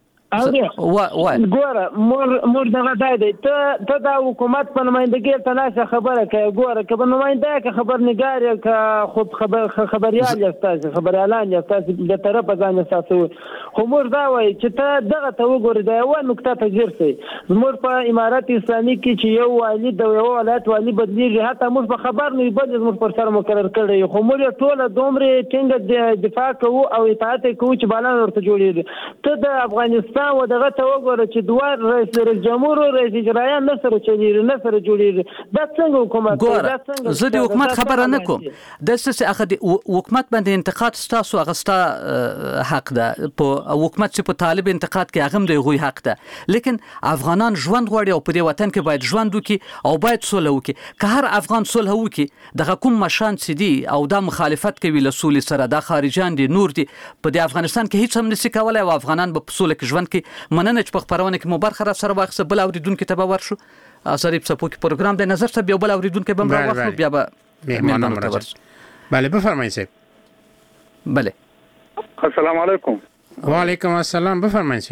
ګوره مور دغه دی ته د حکومت په نمایندګۍ ته ناشه خبره کوي ګوره که په نماینده که خبرنګار یا که خود خبریال یا ستاسو خبریالان یا ستاسو د طرفه ځان ستاسو خو موږ دا وایي چې ته دغه ته وګورې دا یوه نکته ته ځیر سئ زموږ په امارت اسلامي کې چې یو والي د یو ولایت والي بدلېږي حتی موږ په خبر نه وي بل زموږ پر سر مقرر کړی خو موږ ټوله دومرې ټینګه دفاع کوو او اطاعت کوو چې بالان ورته جوړېږي ته د افغانستان و دغه ته وګوره چې دوه رئیس جمهور او رئیس اجرایه نه سره چلیږي نه سره جوړېږي دا څنګه حکومت ګوره زه د حکومت خبره نه کوم داسې هغه د حکومت باندې انتقاد ستاسو هغه ستا حق ده په حکومت چې په طالب انتقاد کې هغه هم د هغوی حق ده لیکن افغانان ژوند غواړي او په دې وطن کې باید ژوند وکړي او باید صلح وکړي که هر افغان صلح وکړي دغه کوم مشان چې دي او دا مخالفت کوي له صلح سره دا خارجان دي نور دي په دې افغانستان کې هیڅ هم نشي کولای او افغانان به په صلح کې ژوند کوي مننه چې په خبرونه کې مو برخه را سره واخصه بل اوریدونکو ته به ورشو اثر په سپو کې پروګرام د نظر ته بل اوریدونکو به هم راوخلو بیا به مهمانان راځي بله بفرمایئ صاحب بله السلام علیکم وعلیکم السلام بفرمایئ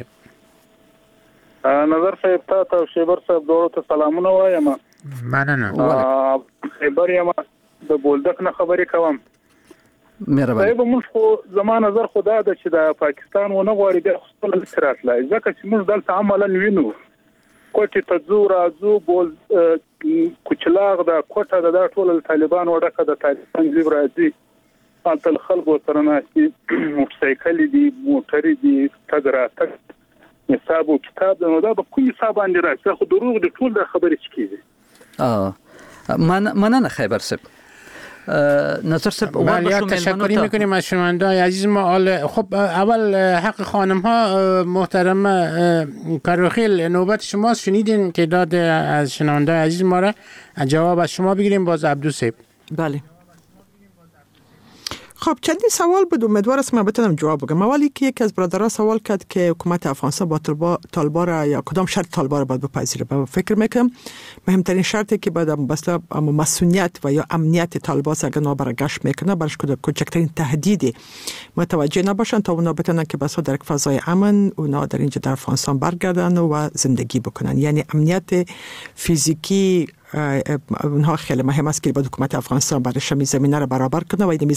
صاحب نظر صاحب ته شیبر صاحب دوړو ته سلامونه وایم مننه خبر یم د بولدک نه خبرې کوم مهرباني صاحب موږ خو زما نظر خدا ده چې د پاکستان ونه غواړي د خپل استراتلای ځکه چې موږ دلته عملاً وینو کوټه ته زو راځو بول کوچلاغ د کوټه د ټول طالبان وړکه د طالبان جیب راځي تل خلکو سره ناشتي موټرسایکل دي موټر دي تګرا حساب او کتاب نو دا به کوم حساب باندې راځي خو دروغ د ټول د خبرې چکیږي مننه خیبر صاحب نظر صاحب بله تشکری میکنیم از شنونده‌های عزیز ما. خب اول حق خانم ها محترم کاروخیل نوبت شماست. شنیدین تعداد از شنونده‌های عزیز ما را جواب از شما بگیریم باز عبدو صاحب. بله خب چندین سوال بود، امیدوار است من بتونم جواب بدم. اولی که یکی از برادرها سوال کرد که حکومت افغانستان با طالبان یا کدام شرط طالبان باید بپذیره. فکر میکنم مهمترین شرطی که باید مثلا مسئولیت و یا امنیت طالبان اگر نابرگشت میکنه برش کوچکترین تهدیدی متوجه نباشن تا اونا بتونن که بس در فضای امن اونا در اینجا در افغانستان برگردن و زندگی بکنن. یعنی امنیت فیزیکی اونها خیلی مهم است که با حکومت افغانستان برایش زمینه را برابر کنه و این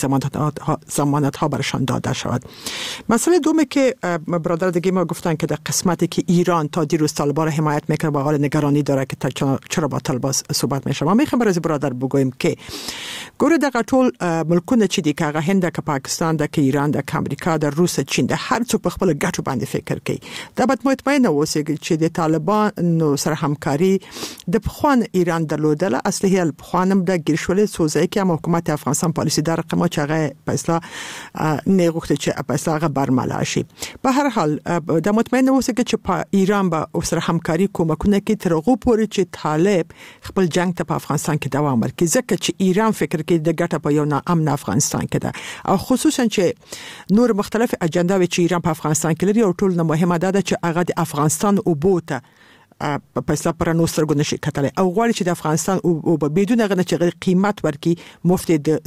ضمانت ها برشان داده شود. مسئله دومی که برادر دیگه ما گفتن که در قسمتی که ایران تا دیروز طالبان را حمایت میکنه و حال نگرانی داره که چرا با طالبان صحبت میشه. ما میخوام برای برادر بگویم که ګوره دغه ټول ملکونه چې دي که هغه هند که پاکستان ده که ایران ده که امریکا ده روس چین ده هر څوک په خپل ګټو باندې فکر کوي. دا باید مطمئن اوسئ چې د طالبانو سره همکاري د پخوان ایران درلودله اصلي ال پخوانم د ګرشولې سوزای کې حکومت افغانستان پالیسی در رقم چې هغه په اصطلاح نه غوښته چې په اصطلاح هغه برملا شي. په هر حال د مطمئن اوسئ چې په ایران به سره همکاري کومکونه کې تر هغه پورې چې طالب خپل جنگ ته په افغانستان کې دوام ورکړي، ځکه چې ایران فکر کې د ګټه په یو ناامن افغانستان کې ده او خصوصا چې نور مختلف اجنډاوي چې ایران په افغانستان کې لري او ټول نه مهمه ده چې هغه د افغانستان او بوته په اصطلاح پر نو سترګو نشي کتلای او غواړي چې د افغانستان او بدون هغه چې قیمت ورکړي مفت د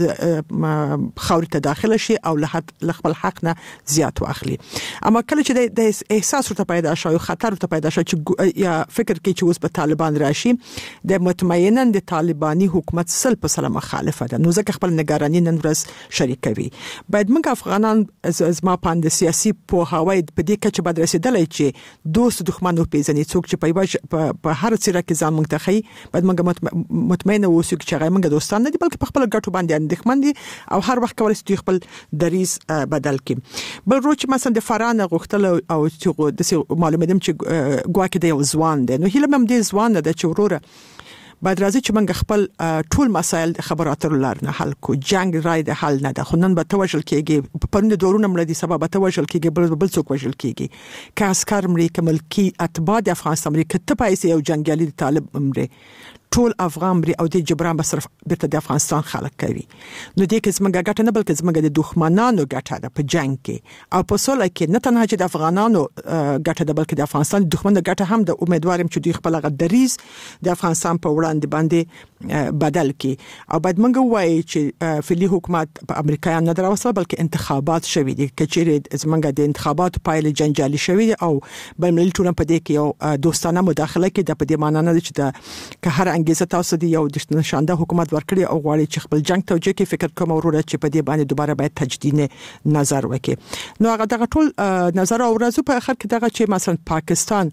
خاورې ته داخله شي او له خپل حق نه زیات واخلي. اما کله چې د احساس ورته پیدا شي او خطر ورته پیدا شي چې یا فکر کوي چې اوس په طالبان راشي، د مطمئنا د طالباني حکومت سل مخالفه ده، نو ځکه خپل نگرانی نن ورځ شریکوي. باید موږ افغانان از ما پاند سیاسي پوهاوی په دې کې چې باید رسیدلای چې دوست دښمن او پیژنې څوک چې په هر څیره کې ځان منتخي باید موږ مطمئن اوسو چې هغه موږ دوستان نه دي بلکې په خپل ګټو باندې اندېښمن دي او هر وخت کولای شي خپل دریز بدل کړي. بل روچ مثلا د فرانه غوښتل او چې د معلومات چې ګواکې د یو ځوان دی، نو هیله مم دې ځوان د چوروره باید راځي چې موږ خپل ټول مسایل د خبراتو لارنه حل کو. جنگ رای د حل نه ده، خو نن به توجل کېږي پرند دورونه مړه دي سبب توجل کېږي بل څوک وجل کېږي که عسكر مړي که ملکی اتباع د افغانستان مړي که ته پیسې یو جنگیالي د طالب مړي ټول افغان مړي او د جبران به صرف بیرته د افغانستان خلک کوي. نو دې کې زموږ ګټه نه بلکې زموږ د دښمنانو ګټه ده په جنگ کې او په سوله کې نه تنها چې د افغانانو ګټه ده بلکې د افغانستان د دښمن ګټه هم د امیدوارم چې دوی خپل غدریز د افغانستان په وړاندې باندې بدل کړي او باید موږ وایي چې فعلی حکومت په امریکایان نه دراوسه بلکې انتخابات شوي دي که چیرې زموږ د انتخاباتو پایلې جنجالي شوي دي او بلملي ټولنه په دې کې یو دوستانه مداخله کې د په دې معنی نه چې که هر انګیزه تاسو دی یو د نشانده حکومت ورکړي او غواړي چې خپل جنگ توجیه کې فکر کوم وروره چې په دې باندې دوباره باید تجدید نظر وکړي. نو هغه دغه ټول نظر او ورځو په اخر کې دغه چې مثلا پاکستان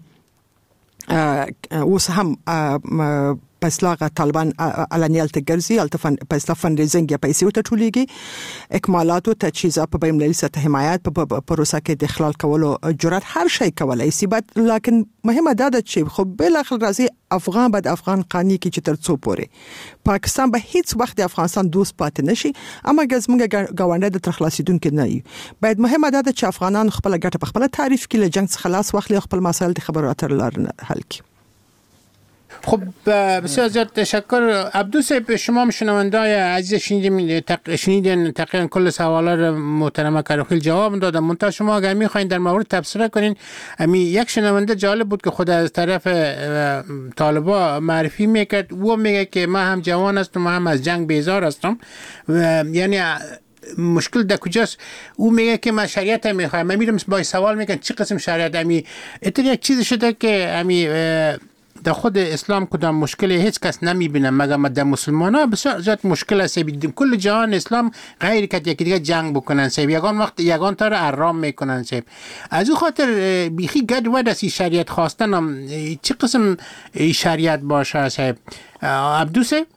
اوس هم پسلاغه طالبان علنیال تګرځي التفن پسلا فندریزینګ یا پیسې ته ټولېږي اکمالات او تجهیزات په بین المللي سطح حمایت په پروسه کې د اخلال کولو جرأت هر شي کولای شي، لکن مهمه ده چې خو بل اخر راځي افغان بعد افغان قانی کې چې تر څو پورې پاکستان به هیڅ وخت د افغانستان دوست پاتې نشي، اما ګزمږه گاونډي د ترخلاصیدونکو نه وي. باید مهمه ده چې افغانان خپل ګټه په خپل تعریف کې له جنگ څخه خلاص واخلي خپل مسائل د خبراتو لارنه حل کړي. خب بسیار زیاد تشکر عبدوس. شما شنوندای عزیز شنیدین تقریبا کل سوالا محترمه کروخیل جواب دادم. منتها شما اگر میخواین در مورد تبصره کنین، یک شنونده جالب بود که خود از طرف طالبا معرفی میکرد، او میگه که من هم جوان هستم، من هم از جنگ بیزار هستم، یعنی مشکل در کجاست؟ او میگه که من شریعت میخوایم. من میرم با سوال میکنم چه قسم شریعت؟ اتر یک چیز شده که در خود اسلام کدام مشکل هیچ کس نمیبینه مگر در مسلمان ها بسیار زیاد مشکل است. کل جهان اسلام غیر که یکی دیگه جنگ بکنن سیب یگان وقت یگان تا رو ارام میکنن سیب. از او خاطر بیخی گد ود است شریعت خواستن هم چه قسم شریعت باشه سیب عبدوسه؟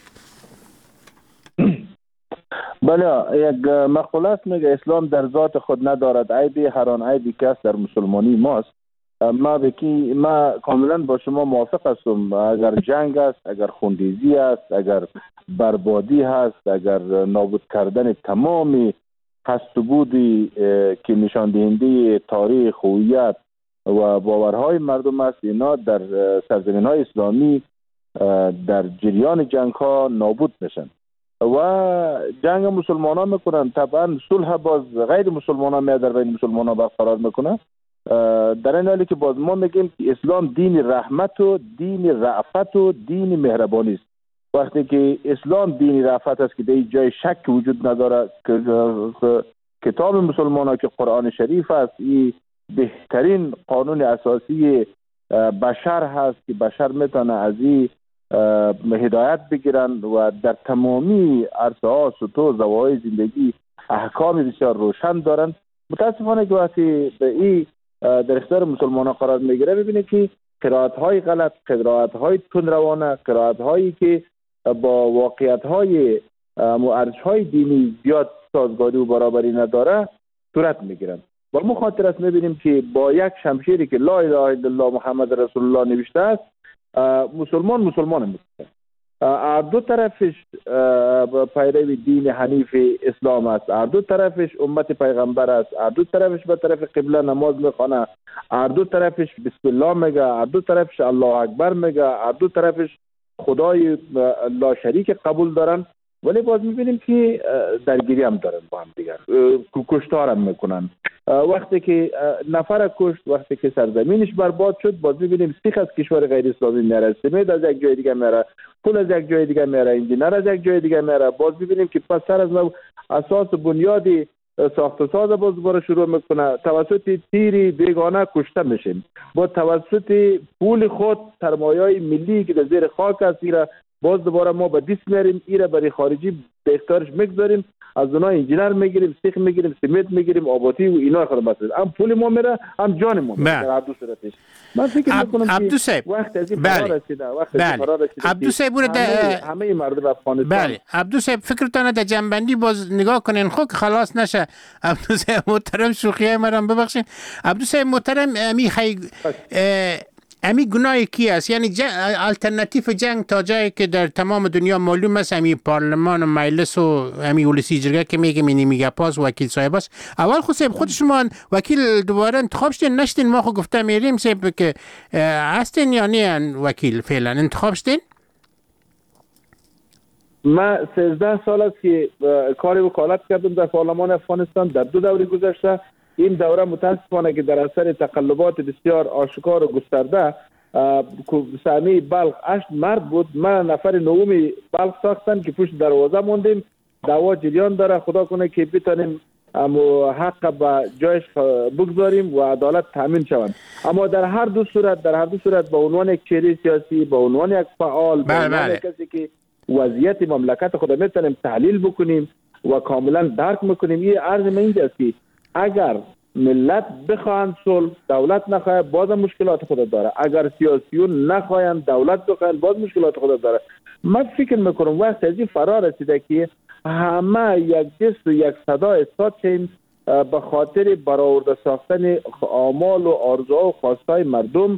بله، یک مقوله است میگه اسلام در ذات خود ندارد عیبی، هر آن عیبی که در مسلمانی ماست. ما کاملا با شما موافق هستم. اگر جنگ است، اگر خونریزی است، اگر بربادی هست، اگر نابود کردن تمامی هست و بودی که نشان دهنده تاریخ، هویت و باورهای مردم است، اینا در سرزمین‌های اسلامی در جریان جنگ ها نابود میشن. و جنگ مسلمانان میکنن. طبعا صلح باز غیر مسلمانان میاد در بین مسلمانان برقرار میکنه. در این حالی که باز ما میگیم که اسلام دین رحمت و دین رأفت و دین مهربانی است. وقتی که اسلام دین رأفت است که در جای شک وجود نداره که کتاب مسلمانان که قرآن شریف است، این بهترین قانون اساسی بشر هست که بشر میتونه از این هدایت بگیرن و در تمامی عرصه ها سطوح زواهای زندگی احکام بسیار روشن دارن. متاسفانه که وقتی به این در اختیار مسلمانان قرار میگیره ببینید که قرائت های غلط، قرائت های تندروانه، قرائت هایی که با واقعیت های ارزش های دینی زیاد سازگاری و برابری نداره صورت میگیرن. و ما خاطر است میبینیم که با یک شمشیری که لا اله الا الله محمد رسول الله نوشته است مسلمان میشه. دو طرفش پیرو دین حنیف اسلام است، دو طرفش امت پیغمبر است، دو طرفش به طرف قبله نماز میخوانه، دو طرفش بسم الله میگه، دو طرفش الله اکبر میگه، دو طرفش خدای لا شریک قبول دارن. ولی باز میبینیم که درگیری هم دارن با هم دیگر، کشتار هم میکنن. وقتی که نفر کشت، وقتی که سرزمینش برباد شد، باز میبینیم سیخ از کشور غیر اسلامی میاره، سمید از یک جای دیگه میاره، پول از یک جای دیگه میاره، انجینر از یک جای دیگه میاره. باز میبینیم که پس سر از نو اساس بنیادی ساخت و ساز باز دوباره شروع میکنه، توسط تیری بیگانه کشته میشیم، با توسط پول خود سرمایه‌های ملی که در زیر خاک است باز دوباره ما به دست میاریم، ایره برای خارجی به اختیارش میگذاریم، از اونها انجینر میگیریم، سیخ میگیریم، سمنت میگیریم، آبادی و اینا خدمت است. هم پول ما میره، هم جان ما میره در هر دو صورتش. من فکر میکنم که وقت از این فرار رسیده، عبدوصیب همه مردم افغانستان. بله عبدوصیب فکرتونه در جنبندی باز نگاه کنین خب خلاص نشه. عبدوصیب محترم شوخیای مرا ببخشید. عبدوصیب محترم امی گناه کی است؟ یعنی الټرناتیو جنگ تا جایی که در تمام دنیا معلوم است امی پارلمان و مجلس و امی ولسی جرگه که میگه میگه پاس وکیل صاحب است. اول خود شما وکیل دوباره انتخاب شدین نشدین؟ ما خود گفته میریم صاحب که هستین یا نه وکیل فعلا انتخاب شدین؟ ما 13 سال است که کار وکالت کردم در پارلمان افغانستان در 2 دوره گذشته. این دوره متاسفانه که در اثر تقلبات بسیار آشکار و گسترده سهمیه بلخ 8 مرد بود. من نفر نومی بلخ ساختن که پشت دروازه موندیم. دعوا جریان داره، خدا کنه که بتونیم حق به جایش بگذاریم و عدالت تامین شود. اما در هر دو صورت به عنوان یک چهره سیاسی، به عنوان یک فعال، به عنوان کسی که وضعیت مملکت خود میتونیم تحلیل بکنیم و کاملا درک میکنیم، این عرض من اینجاست که اگر ملت بخواهند صلح، دولت نخواهد، باز مشکلات خود داره. اگر سیاسیون نخواهند، دولت بخواهند، باز مشکلات خود داره. من فکر میکنم وقت از این فرار رسیده که همه یک دست و یک صدا احساس کنیم به خاطر برآورده ساختن آمال و آرزوها و خواستهای مردم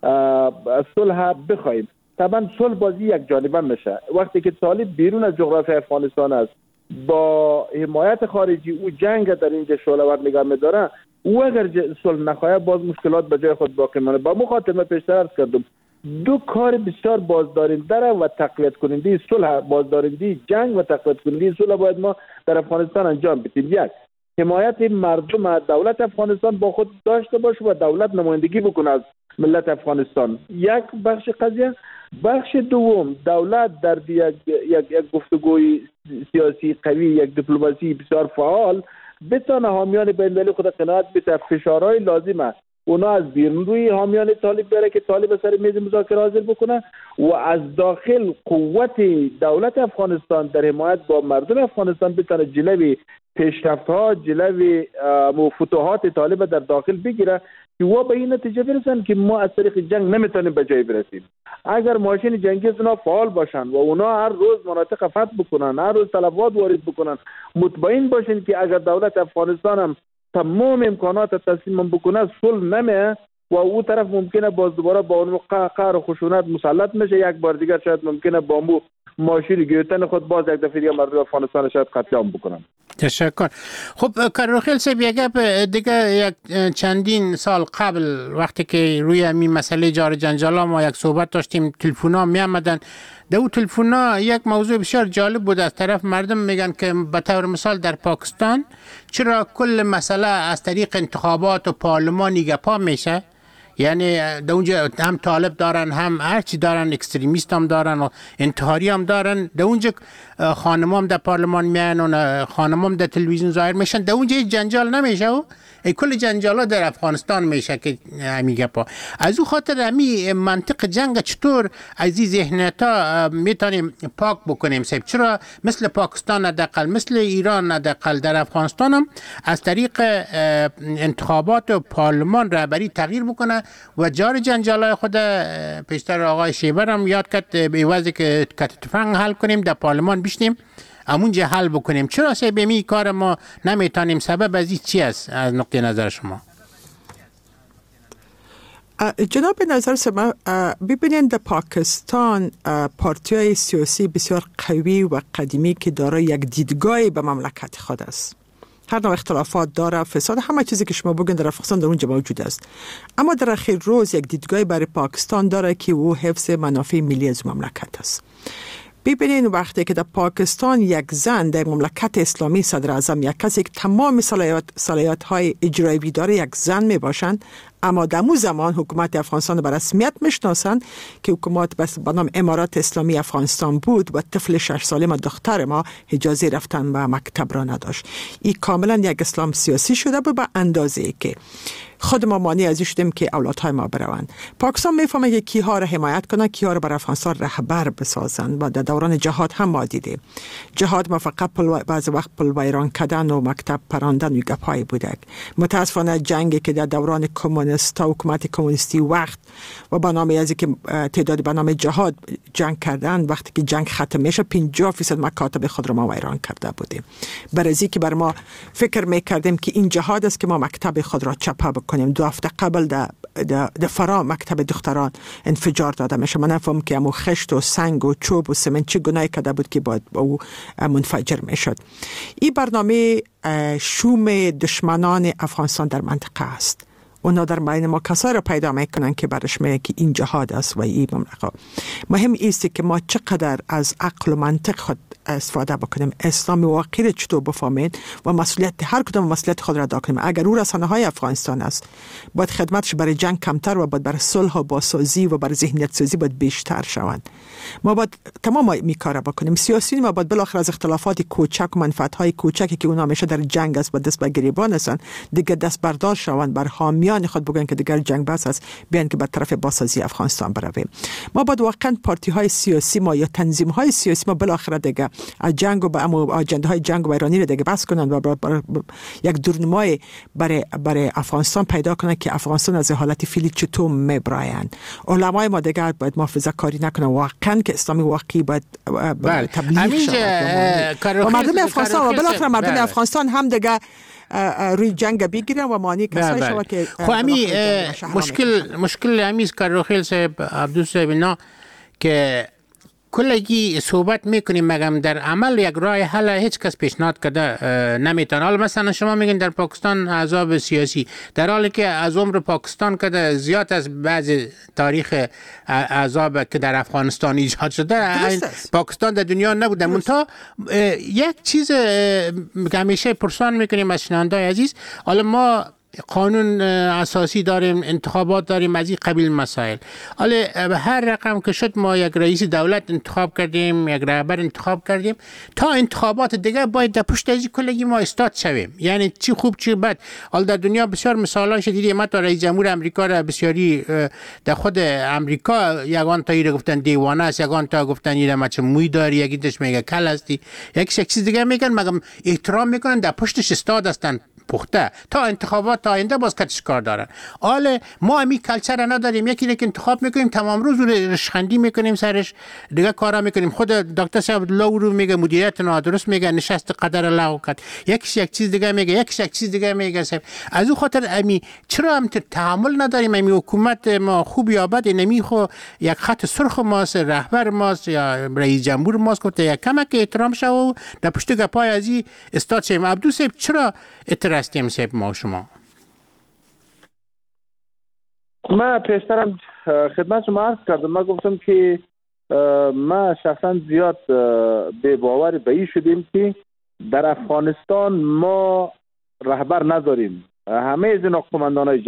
صلح بخواهیم. طبعا صلح بازی یک جانبه میشه. وقتی که طالب بیرون از جغرافی افغانستان است با حمایت خارجی او جنگ در اینجا شعله‌ور نگاه می‌داره، او اگر صلح نخواهد باز مشکلات به جای خود باقی مانه. با مخاطب من پیشتر عرض کردم دو کار بسیار بازدارنده و تقویت کننده صلح، بازدارنده جنگ و تقویت کننده صلح باید ما در افغانستان انجام بدیم. یک، حمایت مردم دولت افغانستان با خود داشته باشه و دولت نمایندگی بکنه از ملت افغانستان، یک بخش قضیه. بخش دوم، دولت در یک گفتگوی سیاسی قوی، یک دیپلماسی بسیار فعال بتونه حامیان بین‌المللی خود قناعت بده. فشارهای لازمه اونا از بیرون روی حامیان طالب بره که طالب سر میز مذاکره حاضر بکنه و از داخل قوت دولت افغانستان در حمایت با مردم افغانستان بتونه جلوی پیشرفت‌ها، جلوی فتوحات طالب در داخل بگیره که و به این نتیجه برسن که ما از طریق جنگ نمیتونیم به جای برسیم. اگر ماشین جنگی اونا فعال باشن و اونا هر روز مناطق فتح بکنن، هر روز تلفات وارد بکنن، مطمئن باشین که اگر دولت افغانستان هم تمام امکانات تسلیم بکنه صلح نمیه و او طرف ممکنه باز دوباره با اون قهر و خشونت مسلط میشه. یک بار دیگر شاید ممکنه با ماشین گیوتن خود باز یک دفعه دیگه مردم افغانستان شاید قتل عام بکنن. تشکر. خب کاروخیل صاحب دیگه یک چندین سال قبل وقتی که روی همین مسئله جار جنجالا ما یک صحبت داشتیم، تلفن‌ها می آمدن. در اون تلفن‌ها یک موضوع بسیار جالب بود. از طرف مردم میگن که به طور مثال در پاکستان چرا کل مسئله از طریق انتخابات و پارلمانی گپا میشه؟ یعنی در اونجا هم طالب دارن، هم هرچی دارن، اکستریمیست هم دارن و انتحاری هم دارن. در اونجا خانم هم در پارلمان میان و خانم هم در تلویزیون ظاهر میشن. در اونجا جنجال نمیشه و کل جنجال ها در افغانستان میشه که همی گپا. از اون خاطر همی منطق جنگ چطور از این ذهنیت ها میتونیم پاک بکنیم صاحب؟ چرا مثل پاکستان حداقل، مثل ایران حداقل، در افغانستان هم از طریق انتخابات و پارلمان رهبری تغییر بکنه و جار جنجال های خود پیشتر آقای شیبر هم یاد کرد به وضعی که تفنگ حل کنیم در پارلمان بشنیم همونجا حل بکنیم. چرا به می کار ما نمیتونیم؟ سبب از این چی است از نقطه نظر شما؟ جناب نظر شما ببینید در پاکستان پارتی‌های سیاسی بسیار قوی و قدیمی که دارای یک دیدگاهی به مملکت خود است. هر نوع اختلافات داره، فساد، همه چیزی که شما بگین در افغانستان در اونجا موجود است. اما در اخیر روز یک دیدگاهی برای پاکستان داره که او حفظ منافع ملی از مملکت است. ببینید وقتی که در پاکستان یک زن در مملکت اسلامی صدر اعظم، یک کسی که تمام صلاحیت های اجرایی داره، یک زن می باشند، اما در اون زمان حکومت افغانستان به رسمیت میشناسند که حکومت به نام امارات اسلامی افغانستان بود و طفل 6 ساله ما دختر ما اجازه رفتن به مکتب را نداشت. این کاملا یک اسلام سیاسی شده بود به اندازه که خود ما مانع از این شدیم که اولادهای ما بروند. پاکستان میفهمه که کیها را حمایت کنه، کیها را بر افغانستان رهبر بسازند. و در دوران جهاد هم ما دیدیم جهاد ما فقط بعض وقت پل ویران کردن و مکتب پراندن و گپای بوده. متاسفانه جنگی که در دوران کمونیست و حکومت کمونیستی وقت و به نام از که تعداد به نام جهاد جنگ کردن، وقتی که جنگ ختم میشه 50% مکاتب خود را ما ویران کرده بودیم. برای که بر ما فکر میکردیم که این جهاد است که ما مکتب خود را چپه کنیم. 2 هفته قبل در فرا مکتب دختران انفجار داده میشه. من نفهم که امو خشت و سنگ و چوب و سمنت چه گناهی کرده بود که باید او منفجر میشد. این برنامه شوم دشمنان افغانستان در منطقه است. اونا در بین ما کسایی را پیدا میکنن که برش میگه که این جهاد است و این مملکت. مهم ایست که ما چقدر از عقل و منطق خود استفاده بکنیم، اسلام واقعی را چطور بفهمید و مسئولیت هر کدام مسئولیت خود را ادا کنیم. اگر او رسانه های افغانستان است، باید خدمتش برای جنگ کمتر و باید برای صلح و بازسازی و برای ذهنیت سازی باید بیشتر شوند. ما باید تمام میکاره بکنیم. سیاسیون ما باید بالاخره از اختلافات کوچک و منفعت های کوچکی که اونا همیشه در جنگ است و دست به گریبان هستند دیگه دست بردار شوند، بر حامیان خود بگن که دیگر جنگ بس است، بیان که به طرف بازسازی افغانستان برویم. ما باید واقعا پارتی های سیاسی ما یا تنظیم های سیاسی ما بالاخره دیگه از جنگ و با اجنده های جنگ و ویرانی را دیگه بس کنند و یک دورنمای برای افغانستان پیدا کنند که افغانستان از حالت فعلی چطور میبرایند. علمای ما دیگه باید محافظه کاری نکنه، واقعا که اسلامی واقعی باید تبلیغ شود و مردم افغانستان و بالاخره مردم افغانستان هم دیگه روی جنگ بگیرن و معنی کسای شما که خب امی مشکل همیست کاروخیل صاحب عبدوس صاحب اینا که کلگی صحبت میکنیم مگم در عمل یک راه حل هیچ کس پیشنهاد کرده نمیتونه. حالا مثلا شما میگین در پاکستان احزاب سیاسی، در حالی که از عمر پاکستان که زیاد از بعض تاریخ احزاب که در افغانستان ایجاد شده پاکستان در دنیا نبوده. منتها یک چیز همیشه پرسان میکنیم از شنونده‌های عزیز، حالا ما قانون اساسی داریم، انتخابات داریم، از این قبیل مسائل. حالا به هر رقم که شد ما یک رئیس دولت انتخاب کردیم، یک رهبر انتخاب کردیم، تا انتخابات دیگه باید در پشت از کلگی ما استاد شویم. یعنی چی خوب چی بد. حالا در دنیا بسیار مثالایش دیدیم. ما تا رئیس جمهور امریکا را بسیاری در خود امریکا یگان تا ایره گفتن دیوانه است، یگان تا گفتن ایره ما چه موی داری، یکی دش میگه کل هستی، یک چیز دیگه میگن مگم احترام میکنن، در پشتش استاد هستن پخته تا انتخابات آینده باز کتش کار دارن. حال ما همی کلچر نداریم، یکی که انتخاب میکنیم تمام روز رشخندی میکنیم سرش، دیگه کارا میکنیم. خود دکتر صاحب لو میگه مدیریت نادرست میگه، نشست قدر لغو کرد، یکیش یک چیز دیگه میگه، یکیش یک چیز دیگه میگه. از اون خاطر امی چرا هم تحمل نداریم؟ امی حکومت ما خوب یا بد نمی خو یک خط سرخ ماست، رهبر ماست یا رئیس جمهور ماست که یک کمک احترام شو و در پشت گپای ازی استاد شیم. عبدو صاحب چرا اترستیم صاحب ما شما؟ من پیشترم خدمت شما عرض کردم، من گفتم که ما شخصا زیاد به باور به این شدیم که در افغانستان ما رهبر نداریم. همه از اینا قماندانای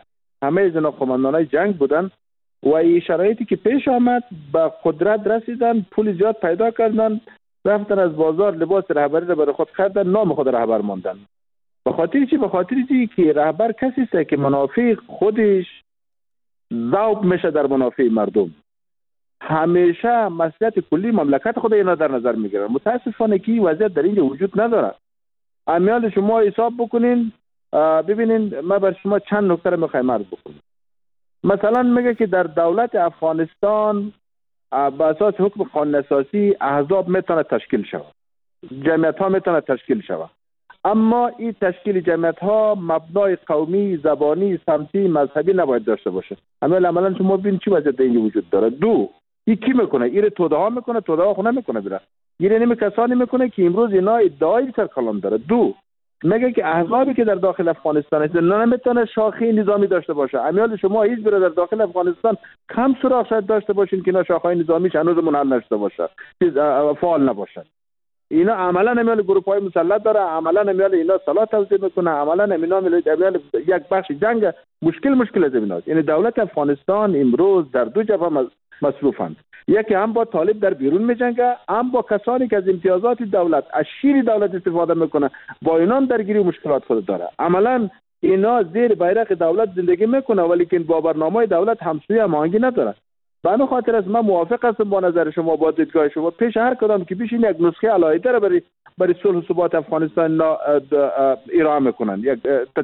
جنگ بودن و این شرایطی که پیش آمد به قدرت رسیدن، پول زیاد پیدا کردن، رفتن از بازار لباس رهبری را برای خود خریدن، نام خود رهبر ماندن. به خاطر چی که رهبر کسی است که منافع خودش ذوب میشه در منافع مردم، همیشه مصلحت کلی مملکت خود اینا در نظر میگیرن. متاسفانه که وضعیت در اینجا وجود نداره. امیال شما حساب بکنین ببینین، ما بر شما چند نکته رو میخوایم عرض بکنیم. مثلا میگه که در دولت افغانستان به اساس حکم قانون اساسی احزاب میتونه تشکیل شود، جمعیت ها میتونه تشکیل شود، اما این تشکیل جمعیت ها مبنای قومی، زبانی، سمتی، مذهبی نباید داشته باشه. عملا شما ببین چی وضعیت اینجا وجود داره. دو، این کی میکنه؟ این توده ها میکنه، توده ها خونه میکنه بره. این نمی کسانی میکنه که امروز اینا ادعای سرکلام داره. دو، میگه که احزابی که در داخل افغانستان است نمیتونه شاخه نظامی داشته باشه. امیال شما هیچ بره در داخل افغانستان کم سراغ شاید داشته باشین که اینا شاخه نظامیش هنوز منحل نشده باشه، فعال نباشه. اینا عملا امیال گروه های مسلح داره، عملا امیال اینا سلاح توزیع میکنه، عملا امیال یک بخش جنگ مشکل از ایناست. یعنی دولت افغانستان امروز در دو جبهه مصروفند. یکی هم با طالب در بیرون میجنگه، هم با کسانی که از امتیازات دولت، از شیر دولت استفاده میکنه، با اینا درگیری و مشکلات خود داره. عملا اینا زیر بیرق دولت زندگی میکنه ولی که با برنامه دولت همسوی هماهنگی نداره. به همین خاطر از من موافق هستم با نظر شما، با دیدگاه شما. پیش هر کدام که بشین یک نسخه علایده را برای صلح و ثبات افغانستان ارائه میکنن، یک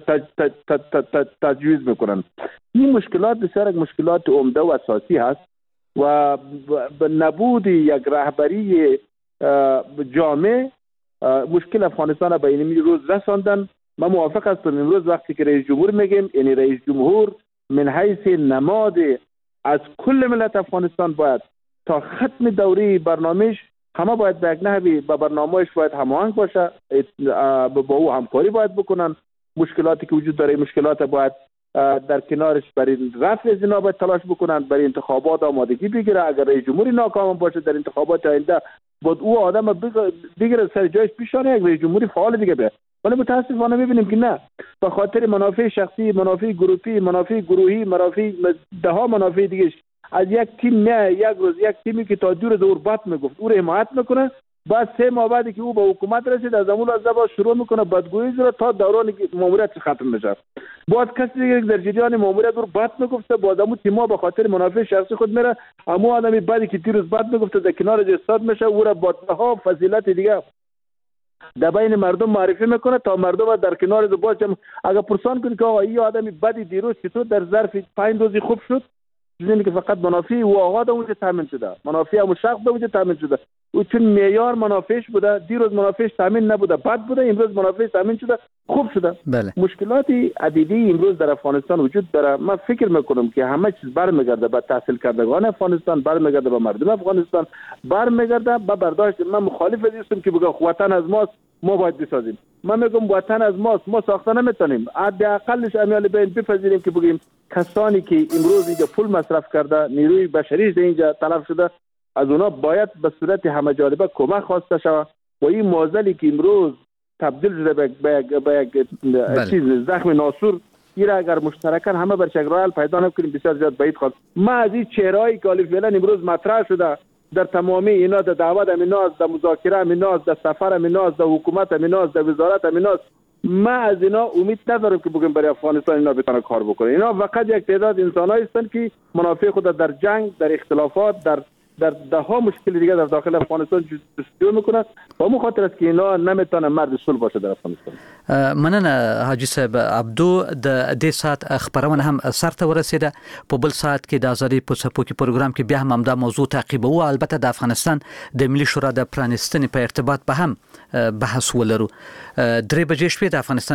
تجویز میکنن. این مشکلات بسیار مشکلات عمده و اساسی هست و نبود یک رهبری جامع مشکل افغانستان را به این روز رساندن. من موافق هستم امروز وقتی که رئیس جمهور میگیم، یعنی رئیس جمهور من حیث نماد از کل ملت افغانستان باید تا ختم دوره برنامهش همه باید به یک نحوی با برنامهش باید هماهنگ باشه، با او همکاری باید بکنن. مشکلاتی که وجود داره مشکلات باید در کنارش برای رفع از اینا باید تلاش بکنن، برای انتخابات آمادگی بگیره. اگر رئیس جمهوری ناکام باشه در انتخابات آینده باید او آدم بگیره سر جایش پیشانه یک رئیس جمهوری فعال دیگه به. ولی متاسفانه میبینیم که نه، به خاطر منافع شخصی، منافع گروهی، منافع گروهی، منافع ده ها منافع دیگه از یک تیم نه یک روز یک تیمی که تا 2 روز اور بات میگفت او رو حمایت میکنه، بعد 3 ماه بعدی که او به حکومت رسید از اون لحظه با شروع میکنه بدگویی رو تا دوران ماموریت ختم بشه. بعد کسی دیگه در جریان ماموریت رو بات میگفته، بعد اون تیم‌ها به خاطر منافع شخصی خود میره، اما آدمی بعدی که 2 روز بعد میگفته در کنار استاد میشه، او را با ها فضیلت دیگه در بین مردم معرفی میکنه تا مردم در کنار باز. اگر پرسان کنید که آقا این آدمی بدی دیروز چطور در ظرف 5 روزی خوب شد، چیزی که فقط منافع او آقا در اونجا تامین شده، منافع همون شخص در اونجا تامین شده. او چون معیار منافعش بوده، دیروز منافعش تامین نبوده، بد بوده، امروز منافعش تامین شده، خوب شده. بله. مشکلاتی عدیدی امروز در افغانستان وجود داره. من فکر میکنم که همه چیز برمیگرده به تحصیل کردگان افغانستان، برمیگرده به مردم افغانستان، برمیگرده به برداشت. من مخالف هستم که بگم وطن از ماست، ما باید بسازیم. من میگم وطن از ماست، ما ساخته نمیتونیم. حداقلش امیال بین بپذیریم که بگیم کسانی که امروز اینجا پول مصرف کرده، نیروی بشریش اینجا تلف شده، از اونا باید به صورت همه جانبه کمک خواسته شود و این معضلی که امروز تبدیل شده به یک چیز زخم ناسور، این را اگر مشترکاً همه بر شکل حل پیدا نکنیم بسیار زیاد بعید خواهد. ما از این چهرهایی که حالا فعلا امروز مطرح شده در تمامی اینا، در دعوت امیناز، در مذاکره امیناز، در سفر امیناز، در حکومت امیناز، در وزارت امیناز، ما از اینا امید ندارم که بگیم برای افغانستان اینا بتونه کار بکنه. اینا فقط یک تعداد انسانایی هستند که منافع خود در جنگ، در اختلافات، در در ده ها مشکل دیگه در داخل افغانستان جستجو میکنه و مو خاطر است که اینا نمیتونه مرد صلح باشه در افغانستان. مننه حاجی صاحب عبدو د دې سات خبرونه هم سرته ورسیده. په بل سات کې د ازادي په څپو کې پروګرام کې بیا هم دا موضوع تعقیبو. البته د افغانستان د ملي شورا د پرانستنې په ارتباط به هم بحث ولرو. 3 بجې شپې د افغانستان